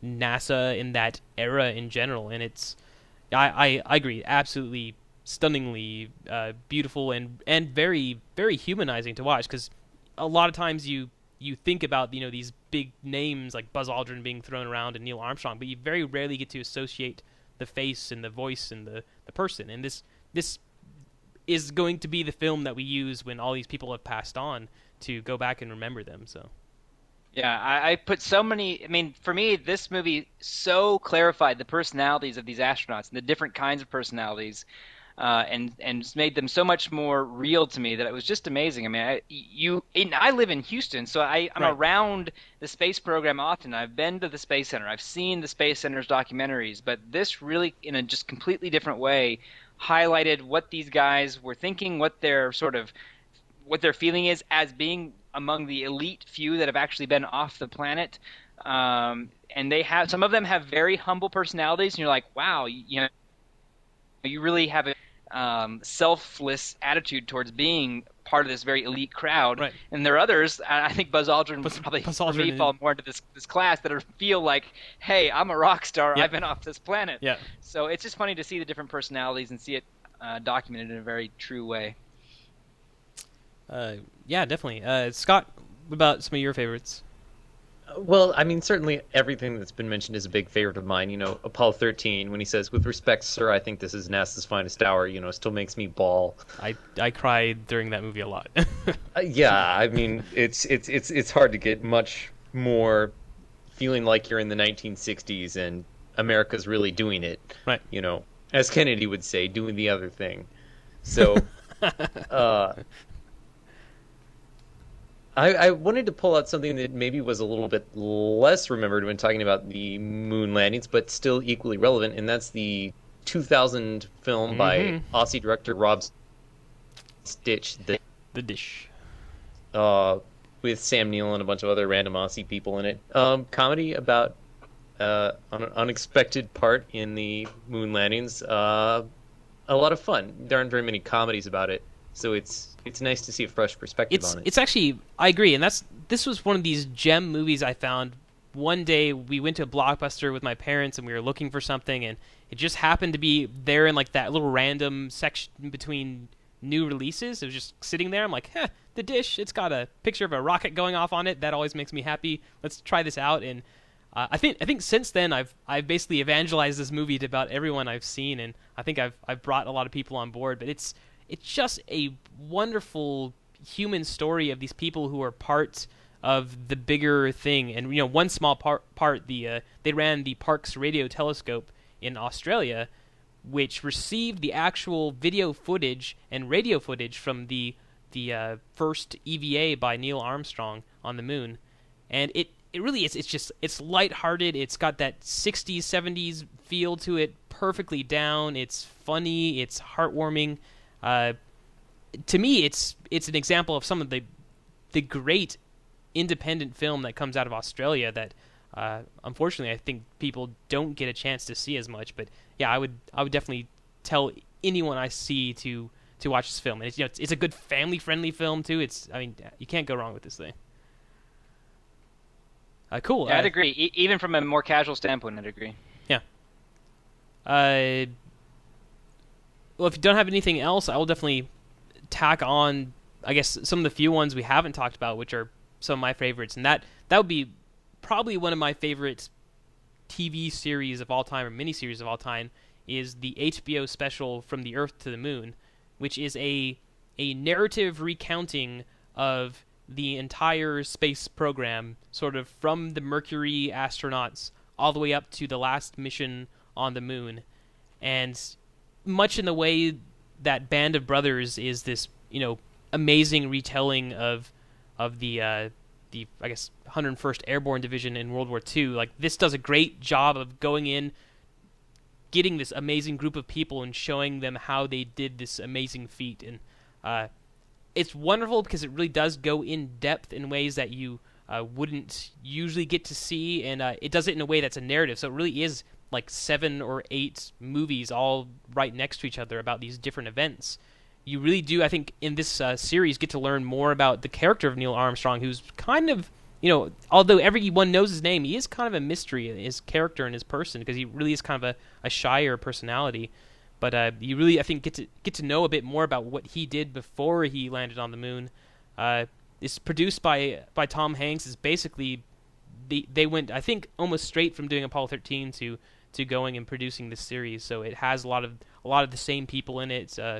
NASA in that era in general, and it's I I, I agree, absolutely stunningly uh, beautiful and and very very humanizing to watch, because a lot of times you you think about, you know, these big names like Buzz Aldrin being thrown around and Neil Armstrong, but you very rarely get to associate the face and the voice and the, the person. And this this is going to be the film that we use when all these people have passed on to go back and remember them. So yeah, I, I put so many. I mean, for me, this movie so clarified the personalities of these astronauts and the different kinds of personalities, uh, and and just made them so much more real to me that it was just amazing. I mean, I, you, and I live in Houston, so I, I'm Right. around the space program often. I've been to the Space Center. I've seen the Space Center's documentaries, but this really, in a just completely different way, highlighted what these guys were thinking, what their sort of what their feeling is as being among the elite few that have actually been off the planet. Um, and they have, some of them have very humble personalities, and you're like, wow, you, you know, you really have a um, selfless attitude towards being part of this very elite crowd. Right. And there are others, I think Buzz Aldrin Buzz- would probably Buzz for me Aldrin fall more into this this class that are, feel like, hey, I'm a rock star. Yeah. I've been off this planet. yeah. So it's just funny to see the different personalities and see it uh, documented in a very true way. Uh, yeah, definitely. Uh, Scott, what about some of your favorites? Well, I mean, certainly everything that's been mentioned is a big favorite of mine. You know, Apollo thirteen, when he says, "With respect, sir, I think this is NASA's finest hour," you know, still makes me bawl. I I cried during that movie a lot. Uh, yeah, I mean, it's it's it's it's hard to get much more feeling like you're in the nineteen sixties and America's really doing it. Right. You know, as Kennedy would say, doing the other thing. So, uh, I, I wanted to pull out something that maybe was a little bit less remembered when talking about the moon landings, but still equally relevant, and that's the two thousand film by Mhm. Aussie director Rob Stitch, the, The Dish. uh, with Sam Neill and a bunch of other random Aussie people in it. Um, comedy about uh, an unexpected part in the moon landings. Uh, a lot of fun. There aren't very many comedies about it, so it's it's nice to see a fresh perspective It's on it. it's actually, I agree, and that's this was one of these gem movies I found. One day we went to a Blockbuster with my parents and we were looking for something, and it just happened to be there in like that little random section between new releases. It was just sitting there. I'm like, huh, The Dish. It's got a picture of a rocket going off on it. That always makes me happy. Let's try this out. And uh, I think I think since then I've I've basically evangelized this movie to about everyone I've seen, and I think I've I've brought a lot of people on board. But it's it's just a wonderful human story of these people who are part of the bigger thing. And you know, one small part part the uh, they ran the Parkes radio telescope in Australia, which received the actual video footage and radio footage from the the uh, first E V A by Neil Armstrong on the moon. And it it really is, it's just, it's lighthearted. It's got that sixties, seventies feel to it, perfectly down. It's funny, it's heartwarming. Uh, to me, it's it's an example of some of the the great independent film that comes out of Australia that uh, unfortunately I think people don't get a chance to see as much. But yeah, I would I would definitely tell anyone I see to to watch this film. And it's, you know, it's, it's a good family friendly film too. It's, I mean, you can't go wrong with this thing. Uh, cool. Yeah, uh, I'd agree. E- even from a more casual standpoint, I'd agree. Uh, well, if you don't have anything else, I will definitely tack on, I guess, some of the few ones we haven't talked about, which are some of my favorites. And that, that would be probably one of my favorite T V series of all time, or miniseries of all time, is the H B O special From the Earth to the Moon, which is a a narrative recounting of the entire space program, sort of from the Mercury astronauts all the way up to the last mission on the moon. And much in the way that Band of Brothers is this, you know, amazing retelling of of the uh, the I guess one hundred first Airborne Division in World War Two. Like, this does a great job of going in, getting this amazing group of people and showing them how they did this amazing feat. And uh, it's wonderful because it really does go in depth in ways that you uh, wouldn't usually get to see, and uh, it does it in a way that's a narrative. So it really is like seven or eight movies all right next to each other about these different events. You really do, I think, in this uh, series get to learn more about the character of Neil Armstrong, who's kind of you know, although everyone knows his name, he is kind of a mystery, his character and his person, because he really is kind of a, a shyer personality. But uh, you really, I think, get to get to know a bit more about what he did before he landed on the moon. Uh, it's produced by by Tom Hanks. Is basically the, they went, I think, almost straight from doing Apollo thirteen to to going and producing this series. So it has a lot of a lot of the same people in it. It's, uh,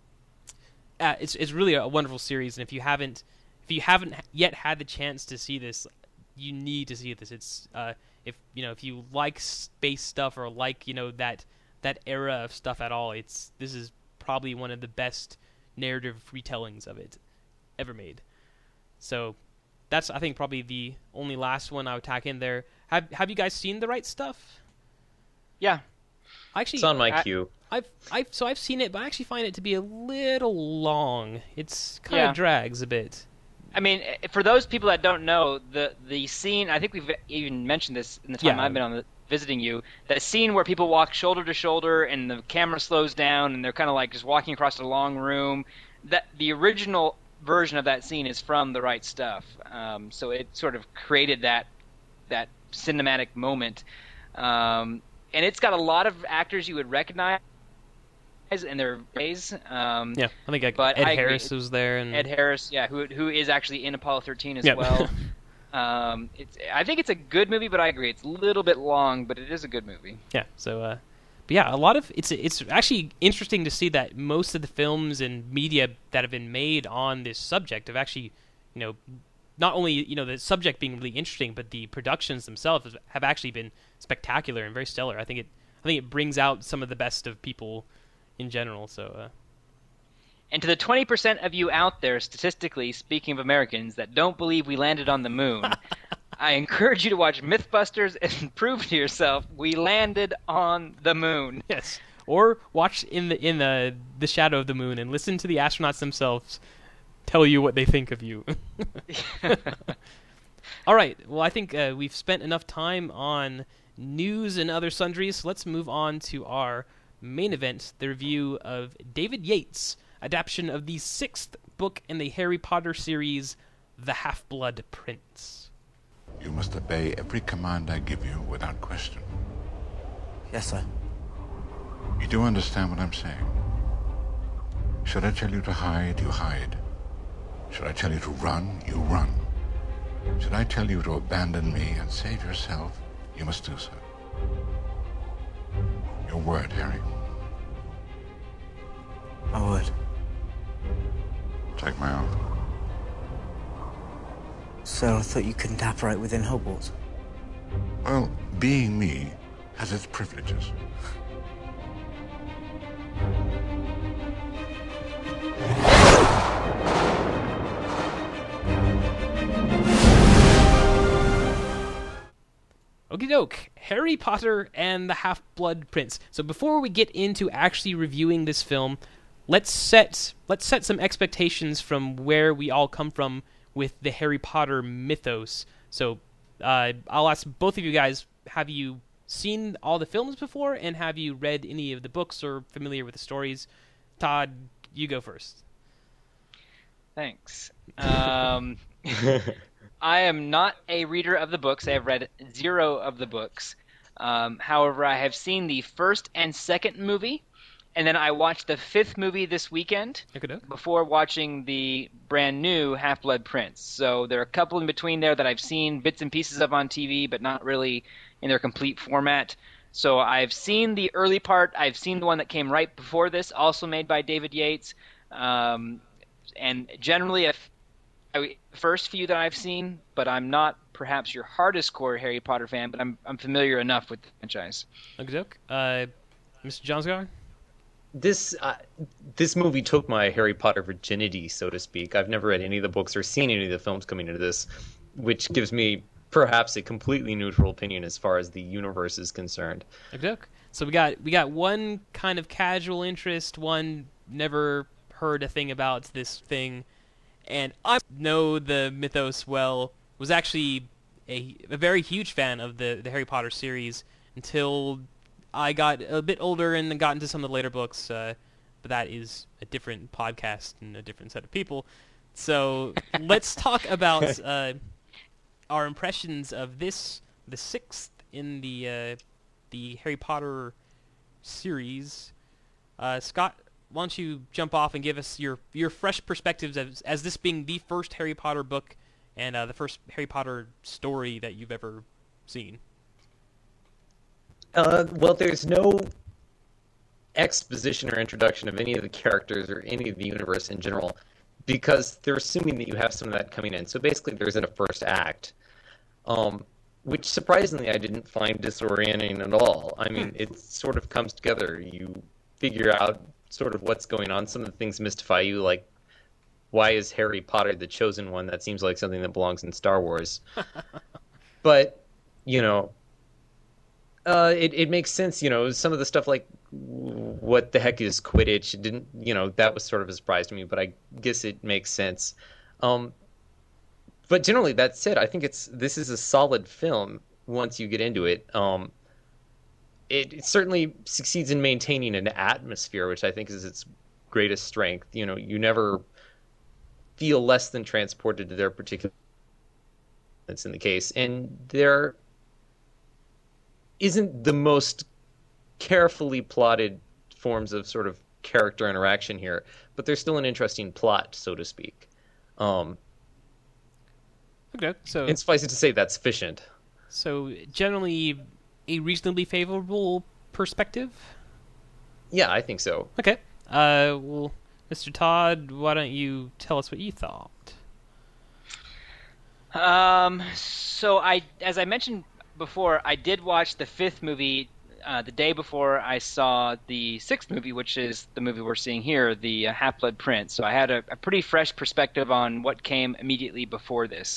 uh, it's it's really a wonderful series, and if you haven't if you haven't yet had the chance to see this, you need to see this. It's uh, if you know if you like space stuff or like you know that. that era of stuff at all, it's this is probably one of the best narrative retellings of it ever made. So that's, I think, probably the only last one I would tack in there. Have Have you guys seen The Right Stuff? Yeah, Actually, It's on my I- queue. I've I've so I've seen it, but I actually find it to be a little long. It's kind of Yeah. drags a bit. I mean, eh, for those people that don't know, the the scene, I think we've even mentioned this in the time Yeah. I've been on the, visiting you, that scene where people walk shoulder to shoulder and the camera slows down and they're kind of like just walking across a long room. That the original version of that scene is from The Right Stuff. Um, so it sort of created that that cinematic moment. Um, and it's got a lot of actors you would recognize in their ways. Um, Yeah, I think like, But Ed I agree. Harris was there, and Ed Harris, yeah, who who is actually in Apollo thirteen as Yeah. well. um, it's, I think it's a good movie, but I agree it's a little bit long, but it is a good movie. Yeah, so uh, but yeah, a lot of it's it's actually interesting to see that most of the films and media that have been made on this subject have actually, you know, not only you know the subject being really interesting, but the productions themselves have actually been spectacular and very stellar. I think it I think it brings out some of the best of people in general. So uh, And to the twenty percent of you out there, statistically speaking of Americans, that don't believe we landed on the moon, I encourage you to watch Mythbusters and prove to yourself we landed on the moon. yes, or watch in the in the the shadow of the moon and listen to the astronauts themselves tell you what they think of you. All right. Well, I think uh, we've spent enough time on news and other sundries. So let's move on to our main event, the review of David Yates' adaptation of the sixth book in the Harry Potter series, The Half-Blood Prince. You must obey every command I give you without question. Yes, sir. You do understand what I'm saying? Should I tell you to hide, you hide. Should I tell you to run, you run. Should I tell you to abandon me and save yourself, you must do so. Your word, Harry. My word. Take my oath. So I thought you couldn't operate within Hogwarts. Well, being me has its privileges. Okie doke, Harry Potter and the Half-Blood Prince. So before we get into actually reviewing this film, let's set let's set some expectations from where we all come from with the Harry Potter mythos. So uh, I'll ask both of you guys: have you seen all the films before, and have you read any of the books or familiar with the stories? Todd, you go first. Thanks. Um, I am not a reader of the books. I have read zero of the books. Um, however, I have seen the first and second movie, and then I watched the fifth movie this weekend Okie doke. before watching the brand new Half-Blood Prince. So there are a couple in between there that I've seen bits and pieces of on T V, but not really in their complete format. So I've seen the early part. I've seen the one that came right before this, also made by David Yates. Um, and generally, if I, first few that I've seen, but I'm not perhaps your hardest core Harry Potter fan, but I'm I'm familiar enough with the franchise. Okie doke. Uh, Mister Johnsgar? This uh, this movie took my Harry Potter virginity, so to speak. I've never read any of the books or seen any of the films coming into this, which gives me perhaps a completely neutral opinion as far as the universe is concerned. Okie doke. So we got we got one kind of casual interest, one never heard a thing about this thing, and I know the mythos well. Was actually a, a very huge fan of the, the Harry Potter series until I got a bit older and got into some of the later books. Uh, but that is a different podcast and a different set of people. So let's talk about uh, our impressions of this, the sixth in the uh, the Harry Potter series. Uh, Scott, why don't you jump off and give us your your fresh perspectives as as this being the first Harry Potter book and uh, the first Harry Potter story that you've ever seen. Uh, well, there's no exposition or introduction of any of the characters or any of the universe in general, because they're assuming that you have some of that coming in. So basically, there isn't a first act, um, which surprisingly I didn't find disorienting at all. I mean, it sort of comes together. You figure out sort of what's going on. Some of the things mystify you, like, why is Harry Potter the chosen one? That seems like something that belongs in Star Wars. But, you know, uh, it, it makes sense, you know, some of the stuff like, what the heck is Quidditch? It didn't, you know, that was sort of a surprise to me, but I guess it makes sense. Um, but generally, that said, I think it's this is a solid film once you get into it. Um, it, it certainly succeeds in maintaining an atmosphere, which I think is its greatest strength. You know, you never feel less than transported to their particular. That's in the case, and there isn't the most carefully plotted forms of sort of character interaction here, but there's still an interesting plot, so to speak. Um, okay, so and suffice it to say, that's sufficient. So generally, a reasonably favorable perspective. Yeah, I think so. Okay. Uh, well, Mister Todd, why don't you tell us what you thought? Um. So I, as I mentioned before, I did watch the fifth movie Uh, the day before I saw the sixth movie, which is the movie we're seeing here, the uh, Half-Blood Prince. So I had a, a pretty fresh perspective on what came immediately before this.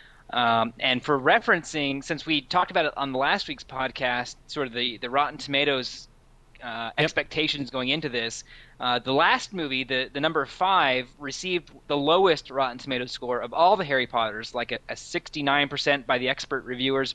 Um, and for referencing, since we talked about it on the last week's podcast, sort of the, the Rotten Tomatoes uh, Yep. expectations going into this, uh, the last movie, the, the number five, received the lowest Rotten Tomatoes score of all the Harry Potters, like a, a sixty-nine percent by the expert reviewers.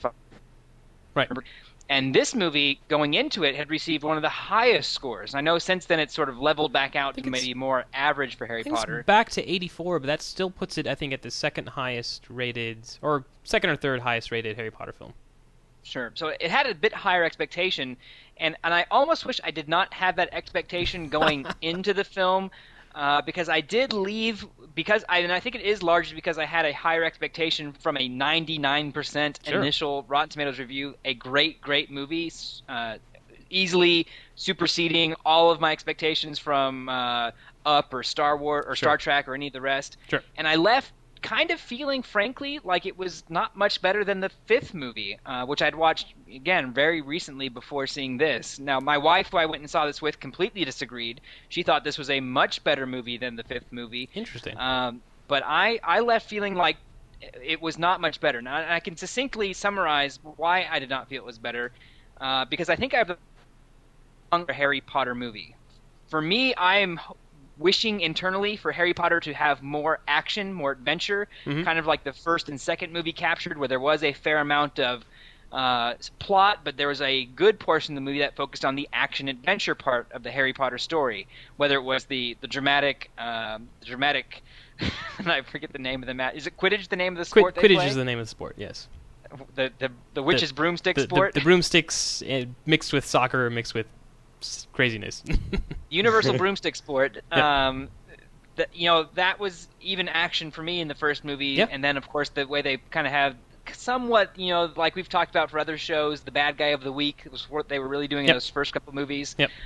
Right. And this movie, going into it, had received one of the highest scores. I know since then it's sort of leveled back out to maybe more average for Harry I think Potter. It's back to eighty-four, but that still puts it, I think, at the second highest rated, or second or third highest rated Harry Potter film. Sure. So it had a bit higher expectation, and, and I almost wish I did not have that expectation going into the film, uh, because I did leave, because I, and I think it is largely because I had a higher expectation from a ninety-nine percent Sure. initial Rotten Tomatoes review, a great, great movie, uh, easily superseding all of my expectations from uh, Up or Star Wars or Sure. Star Trek or any of the rest. Sure. And I left kind of feeling, frankly, like it was not much better than the fifth movie, uh, which I'd watched, again, very recently before seeing this. Now, my wife, who I went and saw this with, completely disagreed. She thought this was a much better movie than the fifth movie. Interesting. Um, but I, I left feeling like it was not much better. Now, I can succinctly summarize why I did not feel it was better, uh, because I think I have a longer Harry Potter movie. For me, I am wishing internally for Harry Potter to have more action, more adventure, Mhm. kind of like the first and second movie captured, where there was a fair amount of uh, plot, but there was a good portion of the movie that focused on the action-adventure part of the Harry Potter story, whether it was the, the dramatic, um, the dramatic and I forget the name of the match. Is it Quidditch the name of the Quid- sport they Quidditch play? is the name of the sport, yes. The, the, the witch's The- broomstick The, the, sport? the broomsticks uh, mixed with soccer, mixed with s- craziness. Universal broomstick sport. Yep. Um, th- you know, that was even action for me in the first movie, Yep. and then of course the way they kind of have somewhat, you know, like we've talked about for other shows, the bad guy of the week was what they were really doing Yep. in those first couple movies. Yep.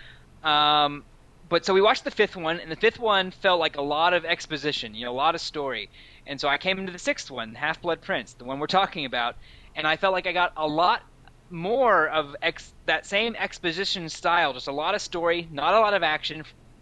Um, but so we watched the fifth one, and the fifth one felt like a lot of exposition, you know, a lot of story. And so I came into the sixth one, Half-Blood Prince, the one we're talking about, and I felt like I got a lot more of ex- that same exposition style, just a lot of story, not a lot of action.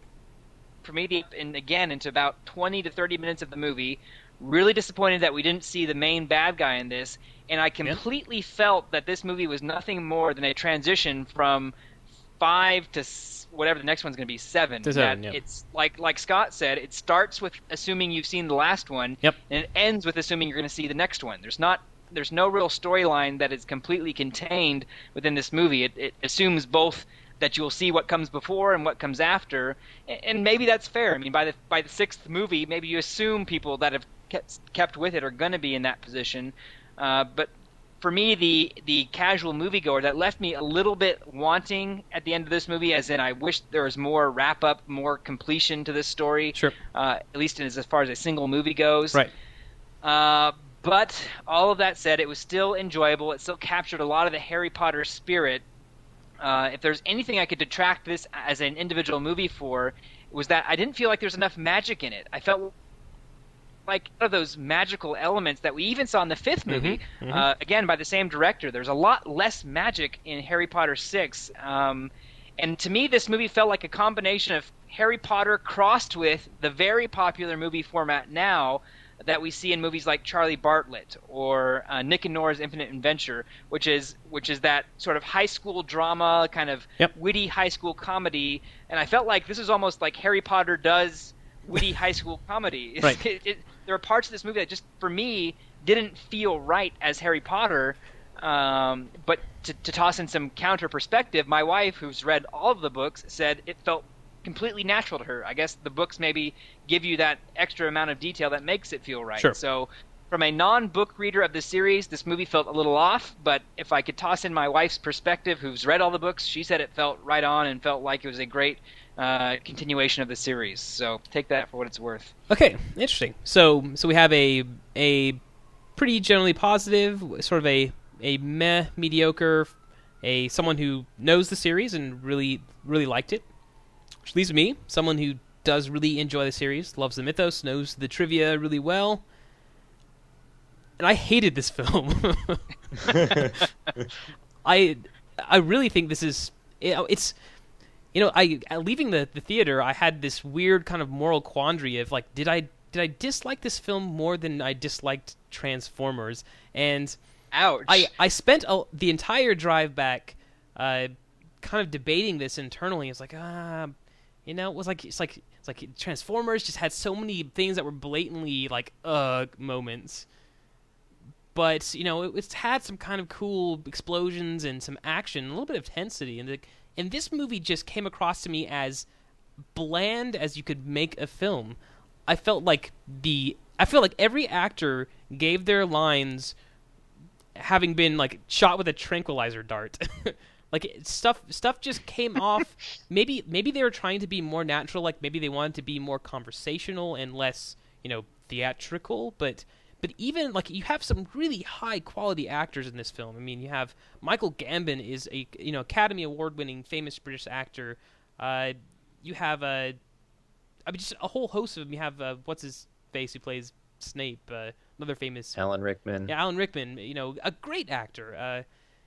For me, to, and again, into about twenty to thirty minutes of the movie, really disappointed that we didn't see the main bad guy in this, and I completely felt that this movie was nothing more than a transition from five to s- whatever the next one's going to be, seven. To seven, that yeah. It's like like Scott said, it starts with assuming you've seen the last one, Yep. and it ends with assuming you're going to see the next one. There's not there's no real storyline that is completely contained within this movie. It, it assumes both that you'll see what comes before and what comes after, and, and maybe that's fair. I mean, by the by the sixth movie, maybe you assume people that have kept, kept with it are going to be in that position. Uh, but for me, the the casual moviegoer, that left me a little bit wanting at the end of this movie, as in I wish there was more wrap up, more completion to this story. Sure. Uh, at least as, as far as a single movie goes. Right. Uh, but all of that said, it was still enjoyable. It still captured a lot of the Harry Potter spirit. Uh, if there's anything I could detract this as an individual movie for, it was that I didn't feel like there was enough magic in it. I felt like one of those magical elements that we even saw in the fifth movie, mm-hmm, mm-hmm. Uh, again by the same director. There's a lot less magic in Harry Potter six, um, and to me this movie felt like a combination of Harry Potter crossed with the very popular movie format now that we see in movies like Charlie Bartlett or uh, Nick and Nora's Infinite Adventure, which is which is that sort of high school drama, kind of yep. witty high school comedy. And I felt like this is almost like Harry Potter does witty high school comedy. Right. It, it, there are parts of this movie that just, for me, didn't feel right as Harry Potter. Um, but to, to toss in some counter perspective, my wife, who's read all of the books, said it felt completely natural to her. I guess the books maybe give you that extra amount of detail that makes it feel right. Sure. So from a non-book reader of the series, this movie felt a little off, but if I could toss in my wife's perspective, who's read all the books, she said it felt right on and felt like it was a great uh, continuation of the series. So take that for what it's worth. Okay, interesting. So so we have a a pretty generally positive, sort of a a meh mediocre, a someone who knows the series and really really liked it. Which leaves me, someone who does really enjoy the series, loves the mythos, knows the trivia really well. And I hated this film. I I really think this is it, it's you know I leaving the, the theater I had this weird kind of moral quandary of like did I did I dislike this film more than I disliked Transformers? And ouch. I I spent a, the entire drive back uh, kind of debating this internally. It's like ah. You know, it was like it's like it's like Transformers just had so many things that were blatantly like ugh moments, but you know it, it's had some kind of cool explosions and some action, a little bit of intensity, and the, and this movie just came across to me as bland as you could make a film. I felt like the I feel like every actor gave their lines having been like shot with a tranquilizer dart. Like stuff, stuff just came off. Maybe, maybe they were trying to be more natural. Like maybe they wanted to be more conversational and less, you know, theatrical. But, but even like you have some really high quality actors in this film. I mean, you have Michael Gambon is a you know Academy Award winning famous British actor. Uh, you have a, I mean, just a whole host of them. You have uh, what's his face who plays Snape, uh, another famous Alan Rickman. Yeah, Alan Rickman. You know, a great actor. Uh,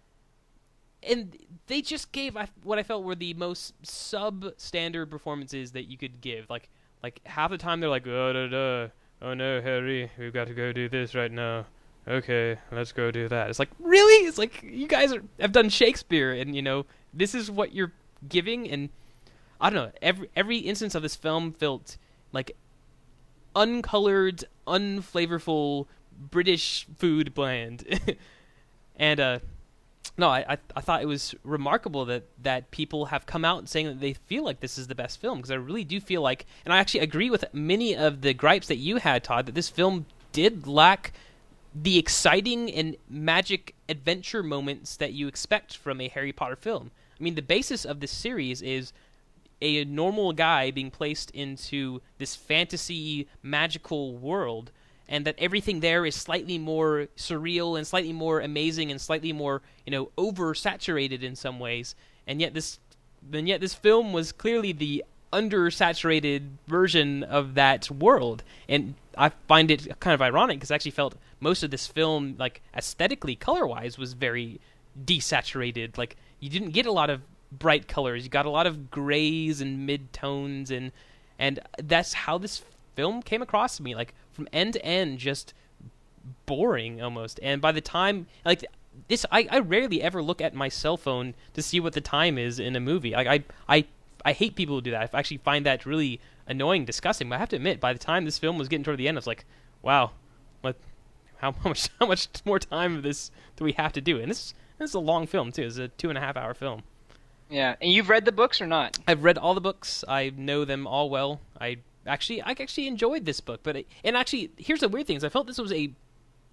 And they just gave what I felt were the most substandard performances that you could give. Like, like half the time they're like, oh, da, da. oh no, Harry, we've got to go do this right now. Okay, let's go do that. It's like, really? It's like you guys are, have done Shakespeare, and you know this is what you're giving. And I don't know. Every every instance of this film felt like uncolored, unflavorful British food bland, and uh. No, I, I I thought it was remarkable that, that people have come out saying that they feel like this is the best film, because I really do feel like, and I actually agree with many of the gripes that you had, Todd, that this film did lack the exciting and magic adventure moments that you expect from a Harry Potter film. I mean, the basis of this series is a normal guy being placed into this fantasy magical world, and that everything there is slightly more surreal and slightly more amazing and slightly more, you know, oversaturated in some ways. And yet this, and yet this film was clearly the undersaturated version of that world. And I find it kind of ironic because I actually felt most of this film, like aesthetically, color-wise, was very desaturated. Like you didn't get a lot of bright colors. You got a lot of grays and mid-tones, and and that's how this film came across to me, like from end to end, just boring almost. And by the time, like this, I, I rarely ever look at my cell phone to see what the time is in a movie. Like I, I, I hate people who do that. I actually find that really annoying, disgusting. But I have to admit, by the time this film was getting toward the end, I was like, wow, what, how much, how much more time of this do we have to do? And this, this is a long film too. It's a two and a half hour film. Yeah, and you've read the books or not? I've read all the books. I know them all well. I Actually, I actually enjoyed this book, but it, and actually, here's the weird thing: is I felt this was a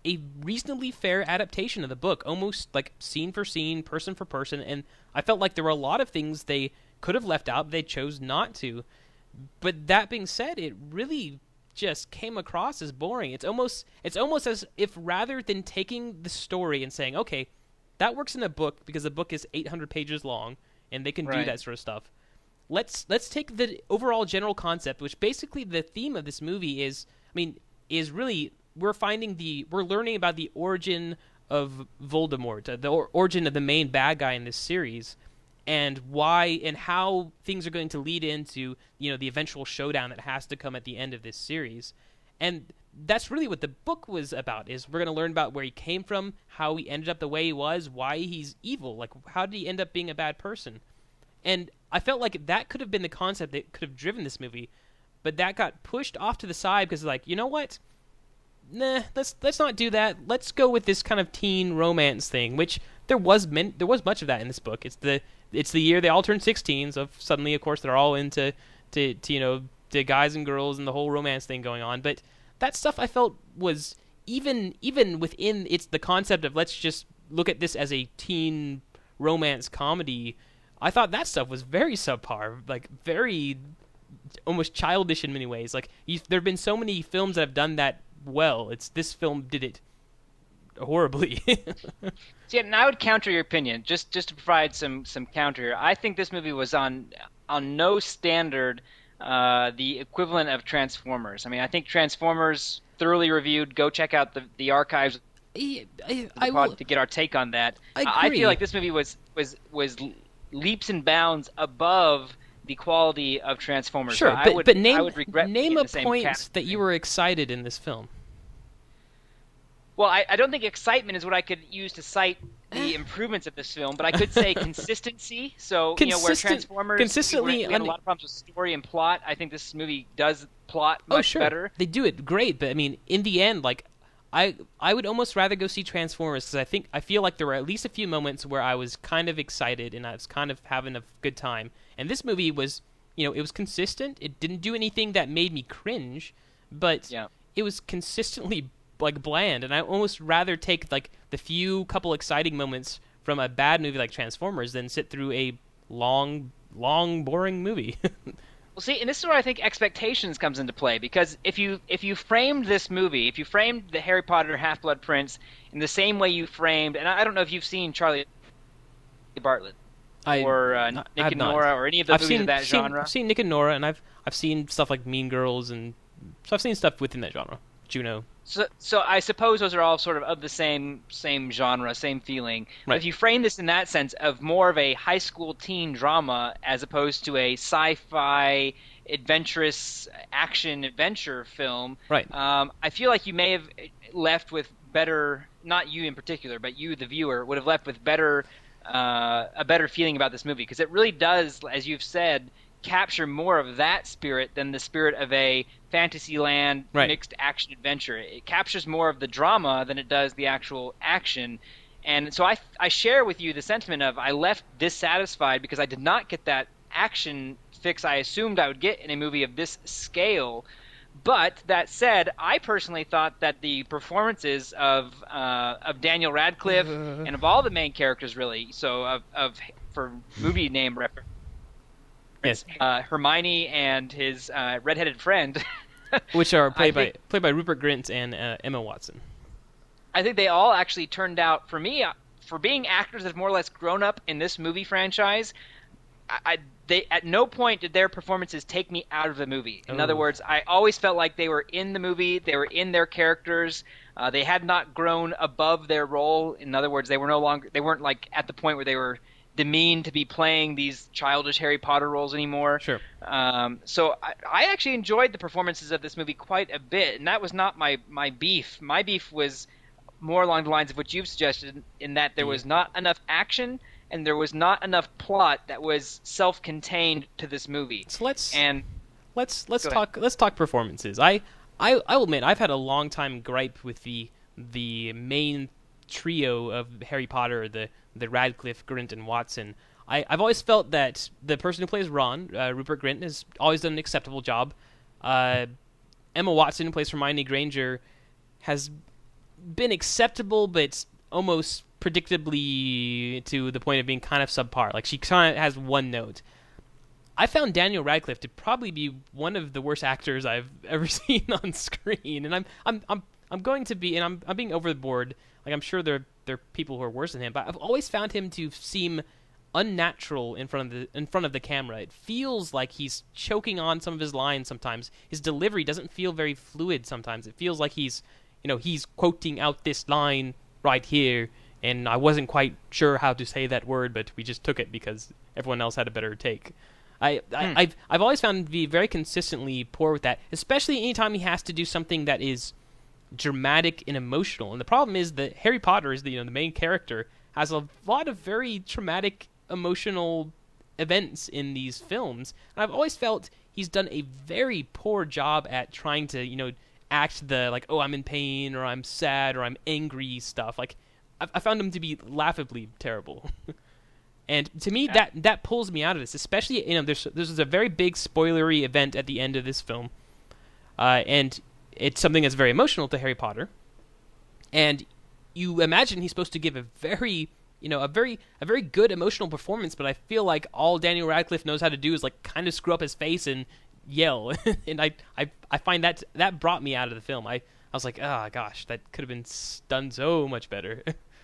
a reasonably fair adaptation of the book, almost like scene for scene, person for person, and I felt like there were a lot of things they could have left out, but they chose not to. But that being said, it really just came across as boring. It's almost it's almost as if rather than taking the story and saying, okay, that works in a book because the book is eight hundred pages long and they can Right. do that sort of stuff. Let's let's take the overall general concept, which basically the theme of this movie is, I mean, is really we're finding the we're learning about the origin of Voldemort, uh, the or- origin of the main bad guy in this series, and why and how things are going to lead into, you know, the eventual showdown that has to come at the end of this series. And that's really what the book was about, is we're going to learn about where he came from, how he ended up the way he was, why he's evil, like how did he end up being a bad person. And I felt like that could have been the concept that could have driven this movie, but that got pushed off to the side because, like, you know what? Nah, let's let's not do that. Let's go with this kind of teen romance thing, which there was men, there was much of that in this book. It's the it's the year they all turn sixteen, so suddenly, of course, they're all into to, to you know to guys and girls and the whole romance thing going on. But that stuff I felt was even even within it's the concept of let's just look at this as a teen romance comedy. I thought that stuff was very subpar, like very almost childish in many ways. Like you, there have been so many films that have done that well. It's this film did it horribly. See, and I would counter your opinion, just just to provide some some counter here. I think this movie was on on no standard uh, the equivalent of Transformers. I mean, I think Transformers thoroughly reviewed. Go check out the the archives I, I, I will, to get our take on that. I, I feel like this movie was was was leaps and bounds above the quality of Transformers. Sure, so but, I would, but name I would regret name a a point that you were excited in this film. Well, I, I don't think excitement is what I could use to cite the improvements of this film, but I could say consistency. So, Consistent, you know, where Transformers consistently we, were, we had un- a lot of problems with story and plot, I think this movie does plot much oh, sure. better. They do it great, but I mean, in the end, like, I I would almost rather go see Transformers because I think I feel like there were at least a few moments where I was kind of excited and I was kind of having a good time. And this movie was, you know, it was consistent. It didn't do anything that made me cringe, but Yeah. it was consistently like bland. And I almost rather take like the few couple exciting moments from a bad movie like Transformers than sit through a long, long, boring movie. Well, see, and this is where I think expectations comes into play, because if you if you framed this movie, if you framed the Harry Potter Half-Blood Prince in the same way you framed, and I I don't know if you've seen Charlie Bartlett I, or uh, Nick I have and not. Nora or any of the I've movies seen, of that seen, genre. I've seen Nick and Nora, and I've I've seen stuff like Mean Girls, and so I've seen stuff within that genre. Juno. So, so I suppose those are all sort of of the same same genre, same feeling. But Right. if you frame this in that sense of more of a high school teen drama as opposed to a sci-fi adventurous action adventure film, Right. um, I feel like you may have left with better, not you in particular, but you, the viewer, would have left with better uh, a better feeling about this movie, because it really does, as you've said, capture more of that spirit than the spirit of a Fantasyland Right. mixed action adventure. It captures more of the drama than it does the actual action. And so I, I share with you the sentiment of I left dissatisfied because I did not get that action fix I assumed I would get in a movie of this scale. But that said, I personally thought that the performances of uh, of Daniel Radcliffe and of all the main characters, really, so of, of for movie name reference, Yes. uh, Hermione and his uh, redheaded friend, Which are played by think- played by Rupert Grint and uh, Emma Watson. I think they all actually turned out, for me, uh, for being actors that have more or less grown up in this movie franchise, I, I they at no point did their performances take me out of the movie. In Oh. other words, I always felt like they were in the movie, they were in their characters. Uh, they had not grown above their role. In other words, they were no longer they weren't like at the point where they were demeaned to be playing these childish Harry Potter roles anymore. Sure. Um, so I, I actually enjoyed the performances of this movie quite a bit, and that was not my, my beef. My beef was more along the lines of what you've suggested, in that there was not enough action and there was not enough plot that was self-contained to this movie. So let's And let's let's Go talk let's talk performances. I I I will admit I've had a long time gripe with the the main trio of Harry Potter, the the Radcliffe, Grint, and Watson. I, I've always felt that the person who plays Ron, uh, Rupert Grint, has always done an acceptable job. Uh, Emma Watson, who plays Hermione Granger, has been acceptable, but it's almost predictably to the point of being kind of subpar. Like, she kind of has one note. I found Daniel Radcliffe to probably be one of the worst actors I've ever seen on screen, and I'm I'm I'm I'm going to be, and I'm I'm being overboard. Like, I'm sure there there are people who are worse than him, but I've always found him to seem unnatural in front of the in front of the camera. It feels like he's choking on some of his lines sometimes. His delivery doesn't feel very fluid sometimes. It feels like he's, you know, he's quoting out this line right here, and I wasn't quite sure how to say that word, but we just took it because everyone else had a better take. I, I, Hmm. I've I've always found him to be very consistently poor with that, especially anytime he has to do something that is dramatic and emotional. And the problem is that Harry Potter is the you know the main character, has a lot of very traumatic, emotional events in these films. And I've always felt he's done a very poor job at trying to you know act the like, oh, I'm in pain, or I'm sad, or I'm angry stuff. Like, I, I found him to be laughably terrible. And to me, that that pulls me out of this, especially, you know, there's there's a very big spoilery event at the end of this film, uh, and it's something that's very emotional to Harry Potter. And you imagine he's supposed to give a very, you know, a very a very good emotional performance, but I feel like all Daniel Radcliffe knows how to do is like kind of screw up his face and yell, and I I I find that that brought me out of the film. I I was like, oh gosh, that could have been s- done so much better.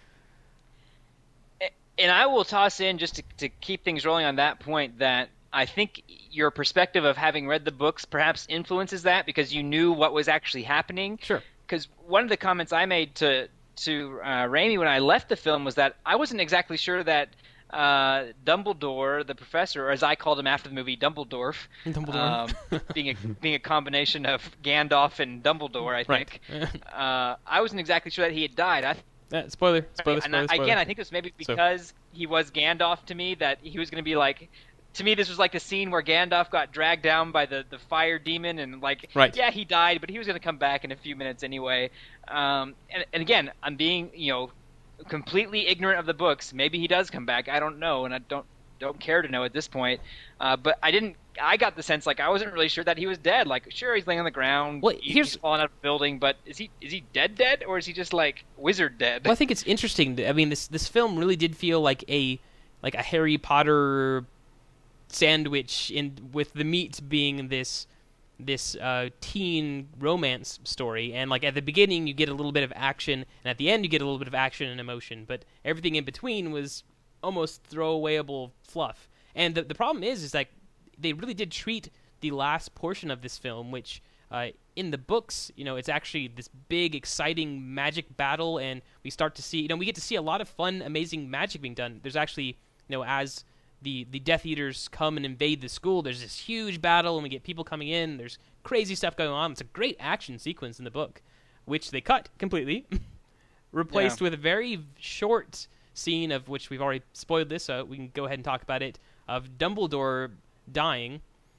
And I will toss in, just to, to keep things rolling on that point, that I think your perspective of having read the books perhaps influences that, because you knew what was actually happening. Sure. Because one of the comments I made to to uh, Raimi when I left the film was that I wasn't exactly sure that uh, Dumbledore, the professor, or as I called him after the movie, Dumbledore, Dumbledore. um, being a being a combination of Gandalf and Dumbledore, I think. Right. uh, I wasn't exactly sure that he had died. I Yeah, spoiler, spoiler, and I- spoiler, spoiler. Again, I think it was maybe So- because he was Gandalf to me that he was going to be like. To me, this was like the scene where Gandalf got dragged down by the, the fire demon, and like, Right. yeah, he died, but he was going to come back in a few minutes anyway. Um, and, and again, I'm being, you know, completely ignorant of the books. Maybe he does come back. I don't know, and I don't don't care to know at this point. Uh, but I didn't. I got the sense like I wasn't really sure that he was dead. Like, sure, he's laying on the ground. Well, he- here's- he's falling out of a building, but is he is he dead dead, or is he just like wizard dead? Well, I think it's interesting. that- I mean, this this film really did feel like a like a Harry Potter sandwich, in with the meat being this this uh, teen romance story. And like at the beginning, you get a little bit of action, and at the end, you get a little bit of action and emotion. But everything in between was almost throwawayable fluff. And the the problem is, is like they really did treat the last portion of this film, which uh, in the books, you know, it's actually this big, exciting magic battle, and we start to see, you know, we get to see a lot of fun, amazing magic being done. There's actually, you know, as the the Death Eaters come and invade the school, there's this huge battle, and we get people coming in. There's crazy stuff going on. It's a great action sequence in the book, which they cut completely, replaced Yeah. with a very short scene of which we've already spoiled this, so we can go ahead and talk about it, of Dumbledore dying.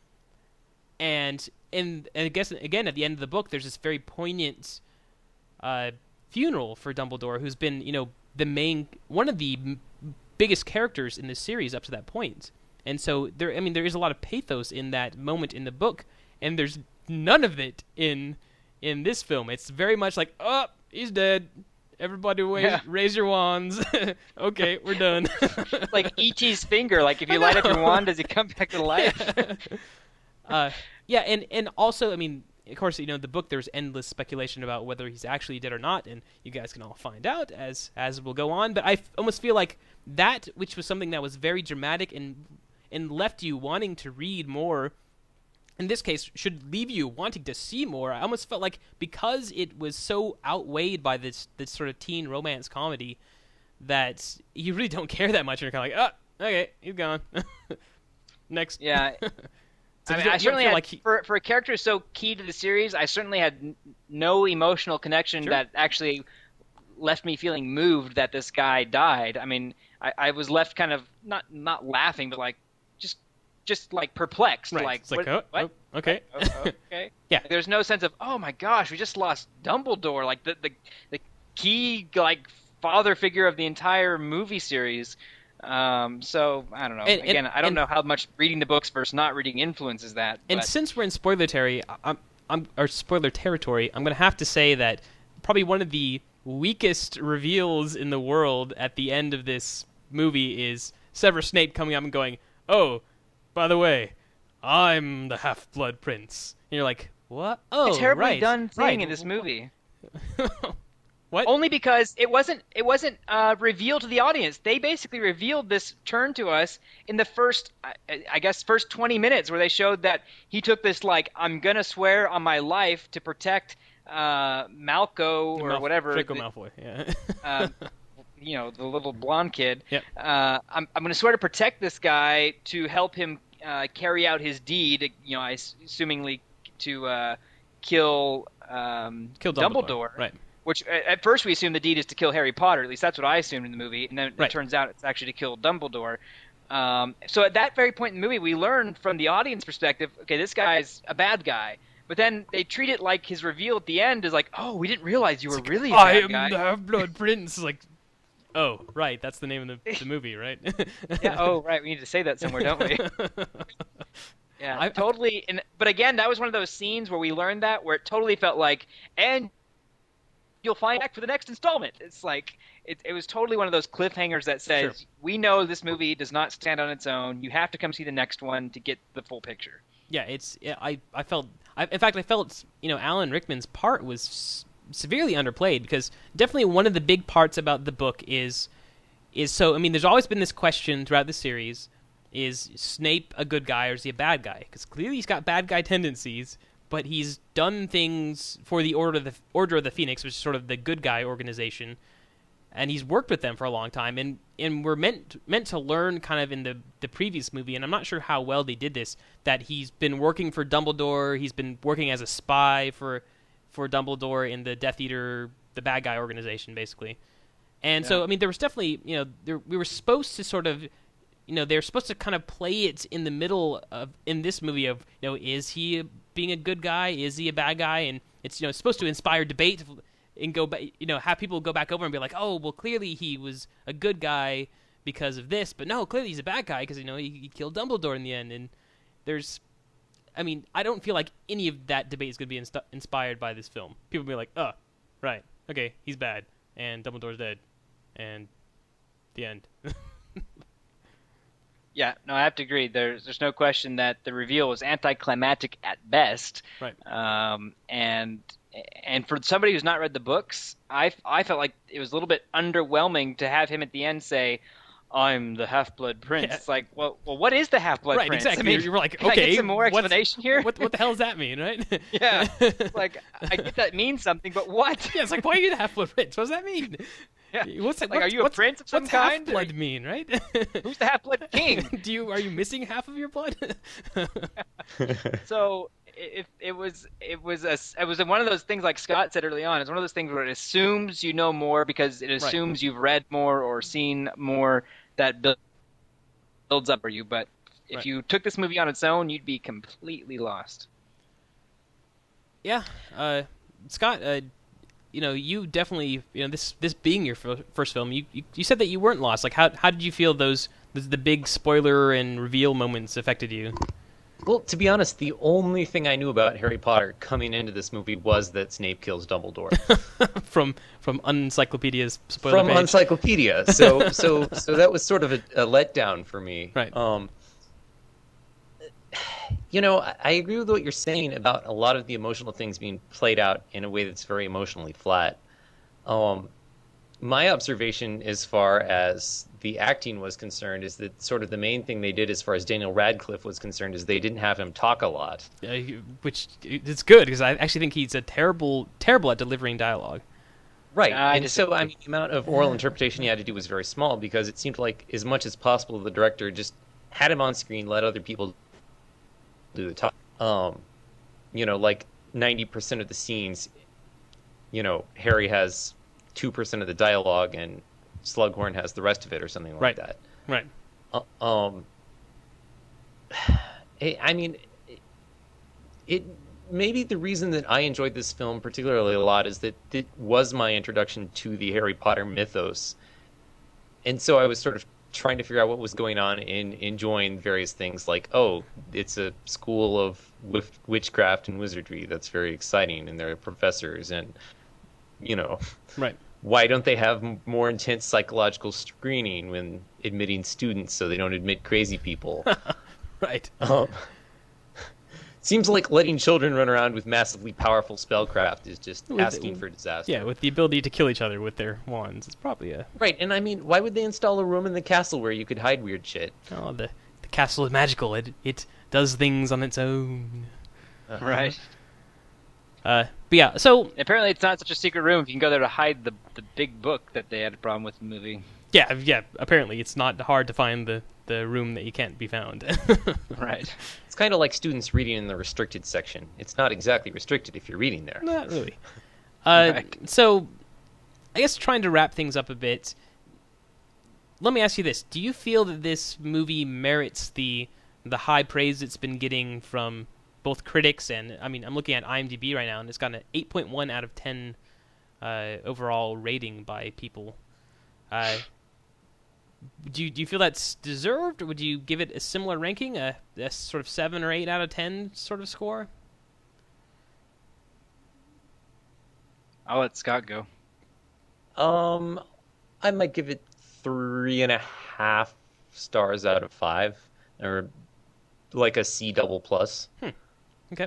And in and I guess again at the end of the book, there's this very poignant uh, funeral for Dumbledore, who's been, you know, the main one of the m- biggest characters in this series up to that point. And so there, I mean, there is a lot of pathos in that moment in the book, and there's none of it in in this film. It's very much like, oh, he's dead. Everybody raise, Yeah. raise your wands. Okay, we're done. Like E T's finger. Like if you I light up your know. wand, does he come back to life? uh, yeah, and, and also, I mean, of course, you know, the book, there's endless speculation about whether he's actually dead or not, and you guys can all find out as as we'll go on. But I f- almost feel like that, which was something that was very dramatic and and left you wanting to read more, in this case, should leave you wanting to see more. I almost felt like because it was so outweighed by this this sort of teen romance comedy that you really don't care that much, and you're kind of like, oh, okay, he's gone. Next. Yeah. So I you mean, don't- I you don't certainly feel had, like he- for for a character so key to the series, I certainly had n- no emotional connection Sure. that actually left me feeling moved that this guy died. I mean, I, I was left kind of not not laughing, but like just just like perplexed. Right. Like, It's like, what, oh, what? oh, okay. Oh, oh, okay. Yeah. Like, there's no sense of, oh my gosh, we just lost Dumbledore, like the the the key like father figure of the entire movie series. Um, so I don't know. And- and- Again, I don't and- know how much reading the books versus not reading influences that. And but- since we're in spoiler territory, I'm, I'm or spoiler territory, I'm gonna have to say that probably one of the weakest reveals in the world at the end of this movie is Severus Snape coming up and going, "Oh, by the way, I'm the Half-Blood Prince." And you're like, "What? Oh, a terribly right, done thing right. in this movie. What? Only because it wasn't it wasn't uh, revealed to the audience. They basically revealed this turn to us in the first, I, I guess, first twenty minutes, where they showed that he took this like, I'm gonna swear on my life to protect uh, Malco or Mal- whatever. Draco the- Malfoy. Yeah. uh, you know, the little blonde kid. Yep. Uh, I'm I'm gonna swear to protect this guy to help him uh, carry out his deed. You know, I assumingly to uh, kill um, Kill Dumbledore. Right. Which at first we assume the deed is to kill Harry Potter. At least that's what I assumed in the movie, and then Right. it turns out it's actually to kill Dumbledore. Um, so at that very point in the movie, we learn from the audience perspective, okay, this guy's a bad guy. But then they treat it like his reveal at the end is like, oh, we didn't realize you were really a I bad am guy. the Half-Blood Prince. Like, oh, right, that's the name of the, the movie, right? Yeah. Oh, right. We need to say that somewhere, don't we? Yeah. I- totally. And but again, that was one of those scenes where we learned that, where it totally felt like, and you'll find out for the next installment. It's like it, it was totally one of those cliffhangers that says, Sure. we know this movie does not stand on its own. You have to come see the next one to get the full picture. Yeah, it's. Yeah, I I felt. I, in fact, I felt you know Alan Rickman's part was s- severely underplayed, because definitely one of the big parts about the book is is so. I mean, there's always been this question throughout the series: is Snape a good guy or is he a bad guy? Because clearly he's got bad guy tendencies, but he's done things for the Order of the Order of the Phoenix, which is sort of the good guy organization, and he's worked with them for a long time, and and we're meant meant to learn kind of in the the previous movie, and I'm not sure how well they did this, that he's been working for Dumbledore, he's been working as a spy for for Dumbledore in the Death Eater, the bad guy organization, basically. And so, Yeah. I mean, there was definitely, you know, there, we were supposed to sort of, you know, they're supposed to kind of play it in the middle of, in this movie of, you know, is he being a good guy? Is he a bad guy? And it's, you know, supposed to inspire debate and go back, you know, have people go back over and be like, oh, well, clearly he was a good guy because of this, but no, clearly he's a bad guy because, you know, he, he killed Dumbledore in the end. And there's, I mean, I don't feel like any of that debate is going to be inst- inspired by this film. People be like, oh, right, okay, he's bad, and Dumbledore's dead, and the end. Yeah, no, I have to agree. There's there's no question that the reveal was anticlimactic at best. Right. Um, and and for somebody who's not read the books, I, I felt like it was a little bit underwhelming to have him at the end say, "I'm the Half-Blood Prince." Yeah. It's like, well, well, what is the Half-Blood Right, Prince? exactly. I mean, you were like, can okay, I get some more what's- explanation here? What what the hell does that mean, right? Yeah, it's like I get that means something, but what? Yeah, it's like, why are you the Half-Blood Prince? What does that mean? Yeah. What's that, Like, what's, are you a what's, prince of some what's kind? Half-Blood mean, right? Who's the Half-Blood King? Do you are you missing half of your blood? So it, it was it was a it was one of those things, like Scott said early on. It's one of those things where it assumes you know more because it assumes you've read more or seen more that build, builds up for you. But if Right. you took this movie on its own, you'd be completely lost. Yeah, uh, Scott, uh, you know, you definitely, you know, this this being your f- first film, you, you you said that you weren't lost. Like, how how did you feel those the, the big spoiler and reveal moments affected you? Well, to be honest, the only thing I knew about Harry Potter coming into this movie was that Snape kills Dumbledore from from Uncyclopedia's spoiler from page. Encyclopedia. So, so, so that was sort of a, a letdown for me. Right. Um, you know, I, I agree with what you're saying about a lot of the emotional things being played out in a way that's very emotionally flat. Um, my observation as far as the acting was concerned is that sort of the main thing they did as far as Daniel Radcliffe was concerned is they didn't have him talk a lot. Uh, which it's good because I actually think he's a terrible terrible at delivering dialogue. Right. I and so, I mean, the amount of oral interpretation he had to do was very small because it seemed like as much as possible the director just had him on screen, let other people do the talk. Um, you know, like ninety percent of the scenes, you know, Harry has two percent of the dialogue and Slughorn has the rest of it or something like Right. that. Right. Uh, um, I I mean, it, it maybe the reason that I enjoyed this film particularly a lot is that it was my introduction to the Harry Potter mythos, and so I was sort of trying to figure out what was going on in enjoying various things like, oh, it's a school of wif- witchcraft and wizardry that's very exciting, and there are professors and, you know, Right. why don't they have m- more intense psychological screening when admitting students so they don't admit crazy people? Right. um, seems like letting children run around with massively powerful spellcraft is just With- asking for disaster. Yeah, with the ability to kill each other with their wands, it's probably a Right, and I mean, why would they install a room in the castle where you could hide weird shit? oh the the castle is magical. It it does things on its own. Right. Uh, but yeah, so Apparently, it's not such a secret room if you can go there to hide the the big book that they had a problem with in the movie. yeah, yeah. Apparently, it's not hard to find the the room that you can't be found. Right. It's kind of like students reading in the restricted section. It's not exactly restricted if you're reading there. Not really. Uh, Right. So, I guess trying to wrap things up a bit, let me ask you this: do you feel that this movie merits the the high praise it's been getting from both critics and, I mean, I'm looking at IMDb right now, and it's got an eight point one out of ten uh, overall rating by people. Uh, do you, do you feel that's deserved, or would you give it a similar ranking, a, a sort of seven or eight out of ten sort of score? I'll let Scott go. Um, I might give it three and a half stars out of five, or like a C double plus. Okay.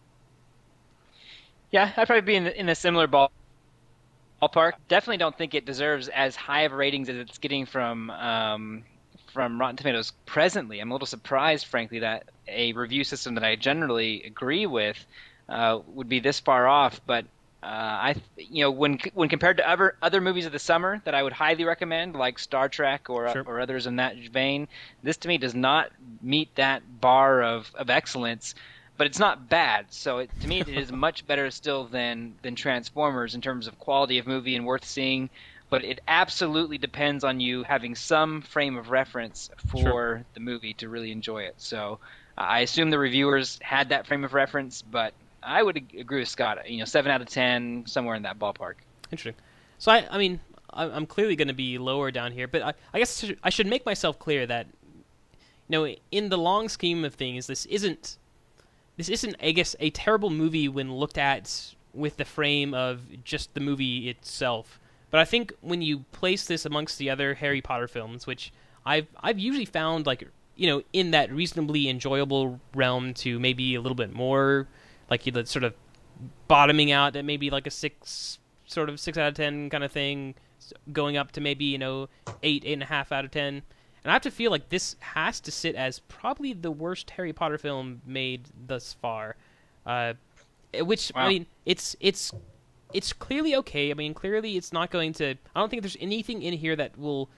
Yeah, I'd probably be in, in a similar ball, ballpark. Definitely don't think it deserves as high of ratings as it's getting from um, from Rotten Tomatoes presently. I'm a little surprised, frankly, that a review system that I generally agree with uh, would be this far off. But uh, I, you know, when when compared to other other movies of the summer that I would highly recommend, like Star Trek or Sure. or others in that vein, this to me does not meet that bar of, of excellence. But it's not bad, so it, to me it is much better still than than Transformers in terms of quality of movie and worth seeing. But it absolutely depends on you having some frame of reference for Sure. the movie to really enjoy it. So uh, I assume the reviewers had that frame of reference, but I would ag- agree with Scott. You know, seven out of ten, somewhere in that ballpark. Interesting. So I, I mean, I- I'm clearly going to be lower down here, but I, I guess I should- I should make myself clear that, you know, in the long scheme of things, this isn't, this isn't, I guess, a terrible movie when looked at with the frame of just the movie itself. But I think when you place this amongst the other Harry Potter films, which I've I've usually found, like, you know, in that reasonably enjoyable realm to maybe a little bit more, like, you know, sort of bottoming out at maybe like a six, sort of six out of ten kind of thing, going up to maybe, you know, eight, eight and a half out of ten. And I have to feel like this has to sit as probably the worst Harry Potter film made thus far. Uh, which, Wow. I mean, it's it's it's clearly okay. I mean, clearly it's not going to... I don't think there's anything in here that will...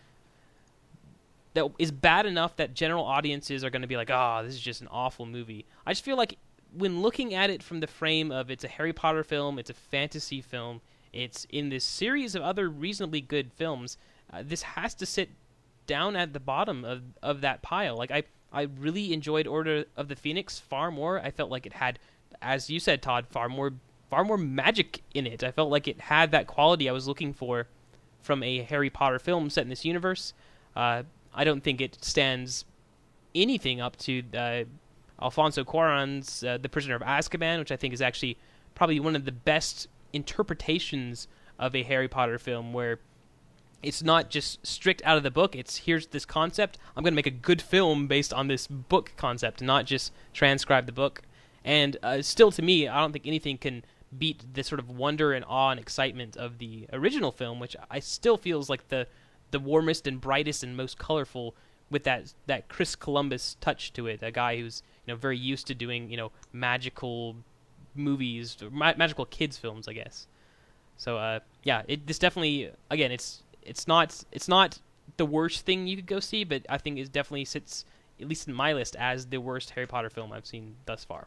that is bad enough that general audiences are going to be like, ah, oh, this is just an awful movie. I just feel like when looking at it from the frame of it's a Harry Potter film, it's a fantasy film, it's in this series of other reasonably good films, uh, this has to sit down at the bottom of, of that pile. Like, I, I really enjoyed Order of the Phoenix far more. I felt like it had, as you said, Todd, far more far more magic in it. I felt like it had that quality I was looking for from a Harry Potter film set in this universe. Uh, I don't think it stands anything up to uh, Alfonso Cuarón's uh, The Prisoner of Azkaban, which I think is actually probably one of the best interpretations of a Harry Potter film, where it's not just strict out of the book. It's, here's this concept, I'm going to make a good film based on this book concept, not just transcribe the book. And uh, still, to me, I don't think anything can beat the sort of wonder and awe and excitement of the original film, which I still feels like the the warmest and brightest and most colorful, with that that Chris Columbus touch to it, a guy who's, you know, very used to doing, you know, magical movies, ma- magical kids films, I guess. So uh, yeah, it this definitely, again, it's it's not it's not the worst thing you could go see, but I think it definitely sits, at least in my list, as the worst Harry Potter film I've seen thus far.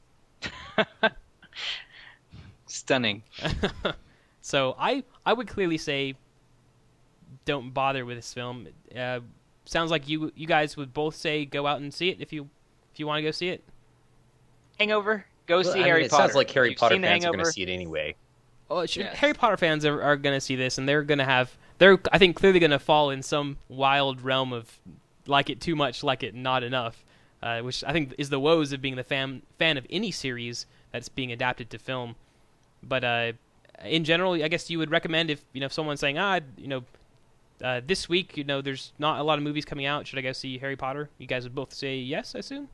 Stunning. So I I would clearly say don't bother with this film. Uh, sounds like you you guys would both say go out and see it if you if you want to go see it. Hangover. Go Well, see I mean, Harry it Potter. sounds like Harry If you've Potter seen The fans are going Hangover- to see it anyway. Oh, it should, Yes. Harry Potter fans are, are going to see this, and they're going to have they're I think clearly going to fall in some wild realm of like it too much, like it not enough, uh, which I think is the woes of being the fan fan of any series that's being adapted to film. But uh, in general, I guess you would recommend if you know if someone's saying, ah, you know, uh, this week, you know, there's not a lot of movies coming out. Should I go see Harry Potter? You guys would both say yes, I assume.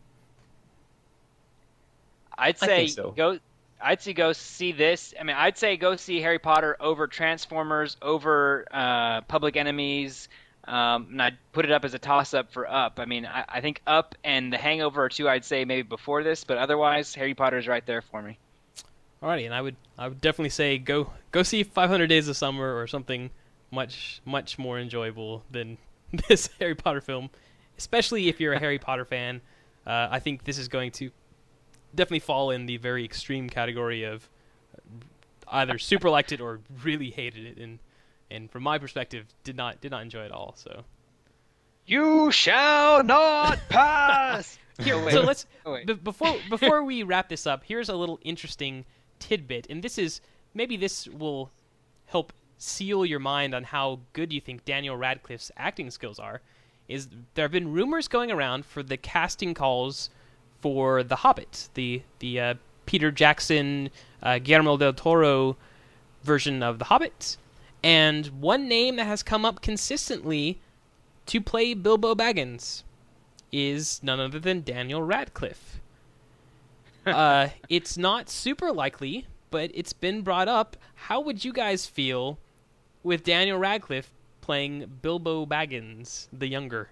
I'd I say think so. go. I'd say go see this. I mean, I'd say go see Harry Potter over Transformers, over uh, Public Enemies, um, and I'd put it up as a toss-up for Up. I mean, I, I think Up and The Hangover are two I'd say maybe before this, but otherwise, Harry Potter's right there for me. Alrighty, and I would I would definitely say go go see five hundred Days of Summer or something much much more enjoyable than this Harry Potter film, especially if you're a Harry Potter fan. Uh, I think this is going to definitely fall in the very extreme category of either super liked it or really hated it, and and from my perspective, did not did not enjoy it all. So You shall not pass. here, Oh, wait. so let's Oh, wait. b- before before we wrap this up, here's a little interesting tidbit, and this is maybe this will help seal your mind on how good you think Daniel Radcliffe's acting skills are. Is there have been rumors going around for the casting calls for The Hobbit, the the uh, Peter Jackson, uh, Guillermo del Toro version of The Hobbit, and one name that has come up consistently to play Bilbo Baggins is none other than Daniel Radcliffe. uh, it's not super likely, but it's been brought up. How would you guys feel with Daniel Radcliffe playing Bilbo Baggins the younger?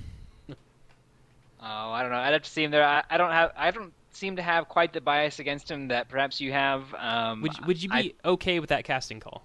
Oh, I don't know. I'd have to see him there. I, I don't have. I don't seem to have quite the bias against him that perhaps you have. Um, would would you be I, okay with that casting call?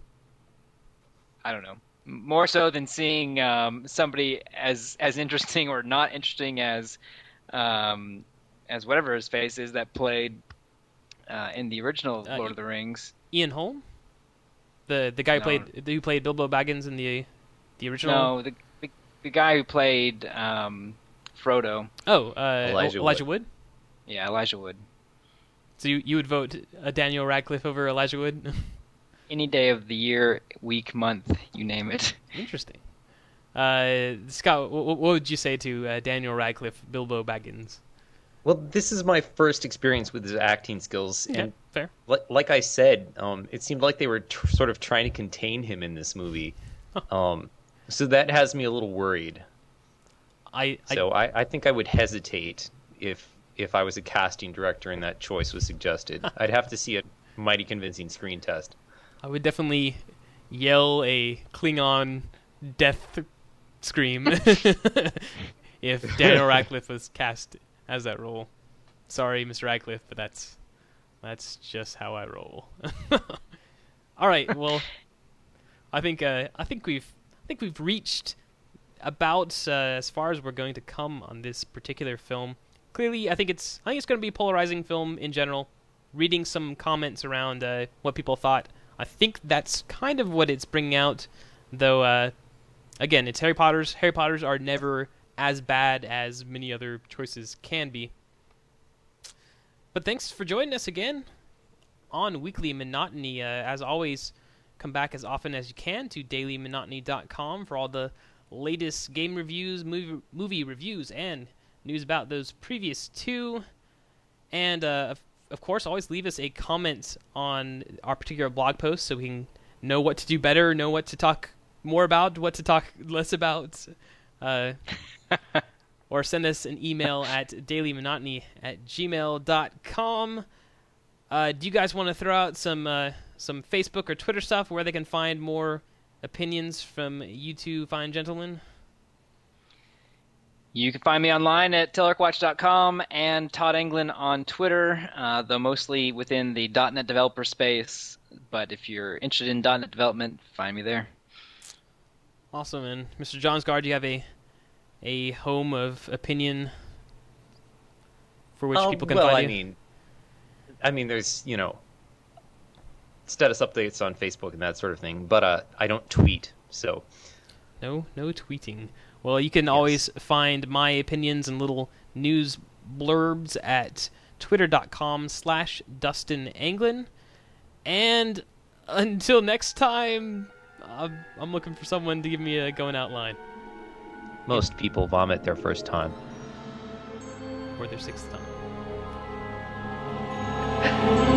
I don't know. More so than seeing um, somebody as as interesting or not interesting as um, as whatever his face is that played uh, in the original Uh, Lord of the Rings. Ian Holm, the the guy who No. played who played Bilbo Baggins in the the original. No, the, the the guy who played um, Frodo. Oh, uh, Elijah Elijah Wood. Yeah, Elijah Wood. So you you would vote uh, Daniel Radcliffe over Elijah Wood? Any day of the year, week, month, you name it. Interesting. Uh, Scott, what, what would you say to uh, Daniel Radcliffe, Bilbo Baggins? Well, this is my first experience with his acting skills, Yeah, and fair. li- like I said, um, it seemed like they were tr- sort of trying to contain him in this movie. Um, so that has me a little worried. I, I So I, I think I would hesitate if if I was a casting director and that choice was suggested. I'd have to see a mighty convincing screen test. I would definitely yell a Klingon death scream if Daniel Radcliffe was cast as that role. Sorry, Mister Radcliffe, but that's that's just how I roll. All right, well, I think uh, I think we've I think we've reached about uh, as far as we're going to come on this particular film. Clearly, I think it's I think it's going to be a polarizing film in general. Reading some comments around uh, what people thought, I think that's kind of what it's bringing out. Though, uh, again, it's Harry Potter's. Harry Potter's are never as bad as many other choices can be. But thanks for joining us again on Weekly Monotony. Uh, as always, come back as often as you can to daily monotony dot com for all the latest game reviews, movie, movie reviews, and news about those previous two. And, uh, of, of course, always leave us a comment on our particular blog post so we can know what to do better, know what to talk more about, what to talk less about. Uh, or send us an email at dailymonotony at gmail dot com. Uh, do you guys want to throw out some uh, some Facebook or Twitter stuff where they can find more opinions from you two fine gentlemen? You can find me online at tellerquatch dot com and Todd Englund on Twitter, uh, though mostly within the .NET developer space. But if you're interested in .NET development, find me there. Awesome. And Mister Johnsgaard, do you have a a home of opinion for which Um, people can well, find I you? mean, I mean, there's you know status updates on Facebook and that sort of thing, but uh, I don't tweet, so No, no tweeting. Well, you can always find my opinions and little news blurbs at twitter dot com slash Dustin Anglin. And until next time, I'm, I'm looking for someone to give me a going out line. most people vomit their first time. Or their sixth time.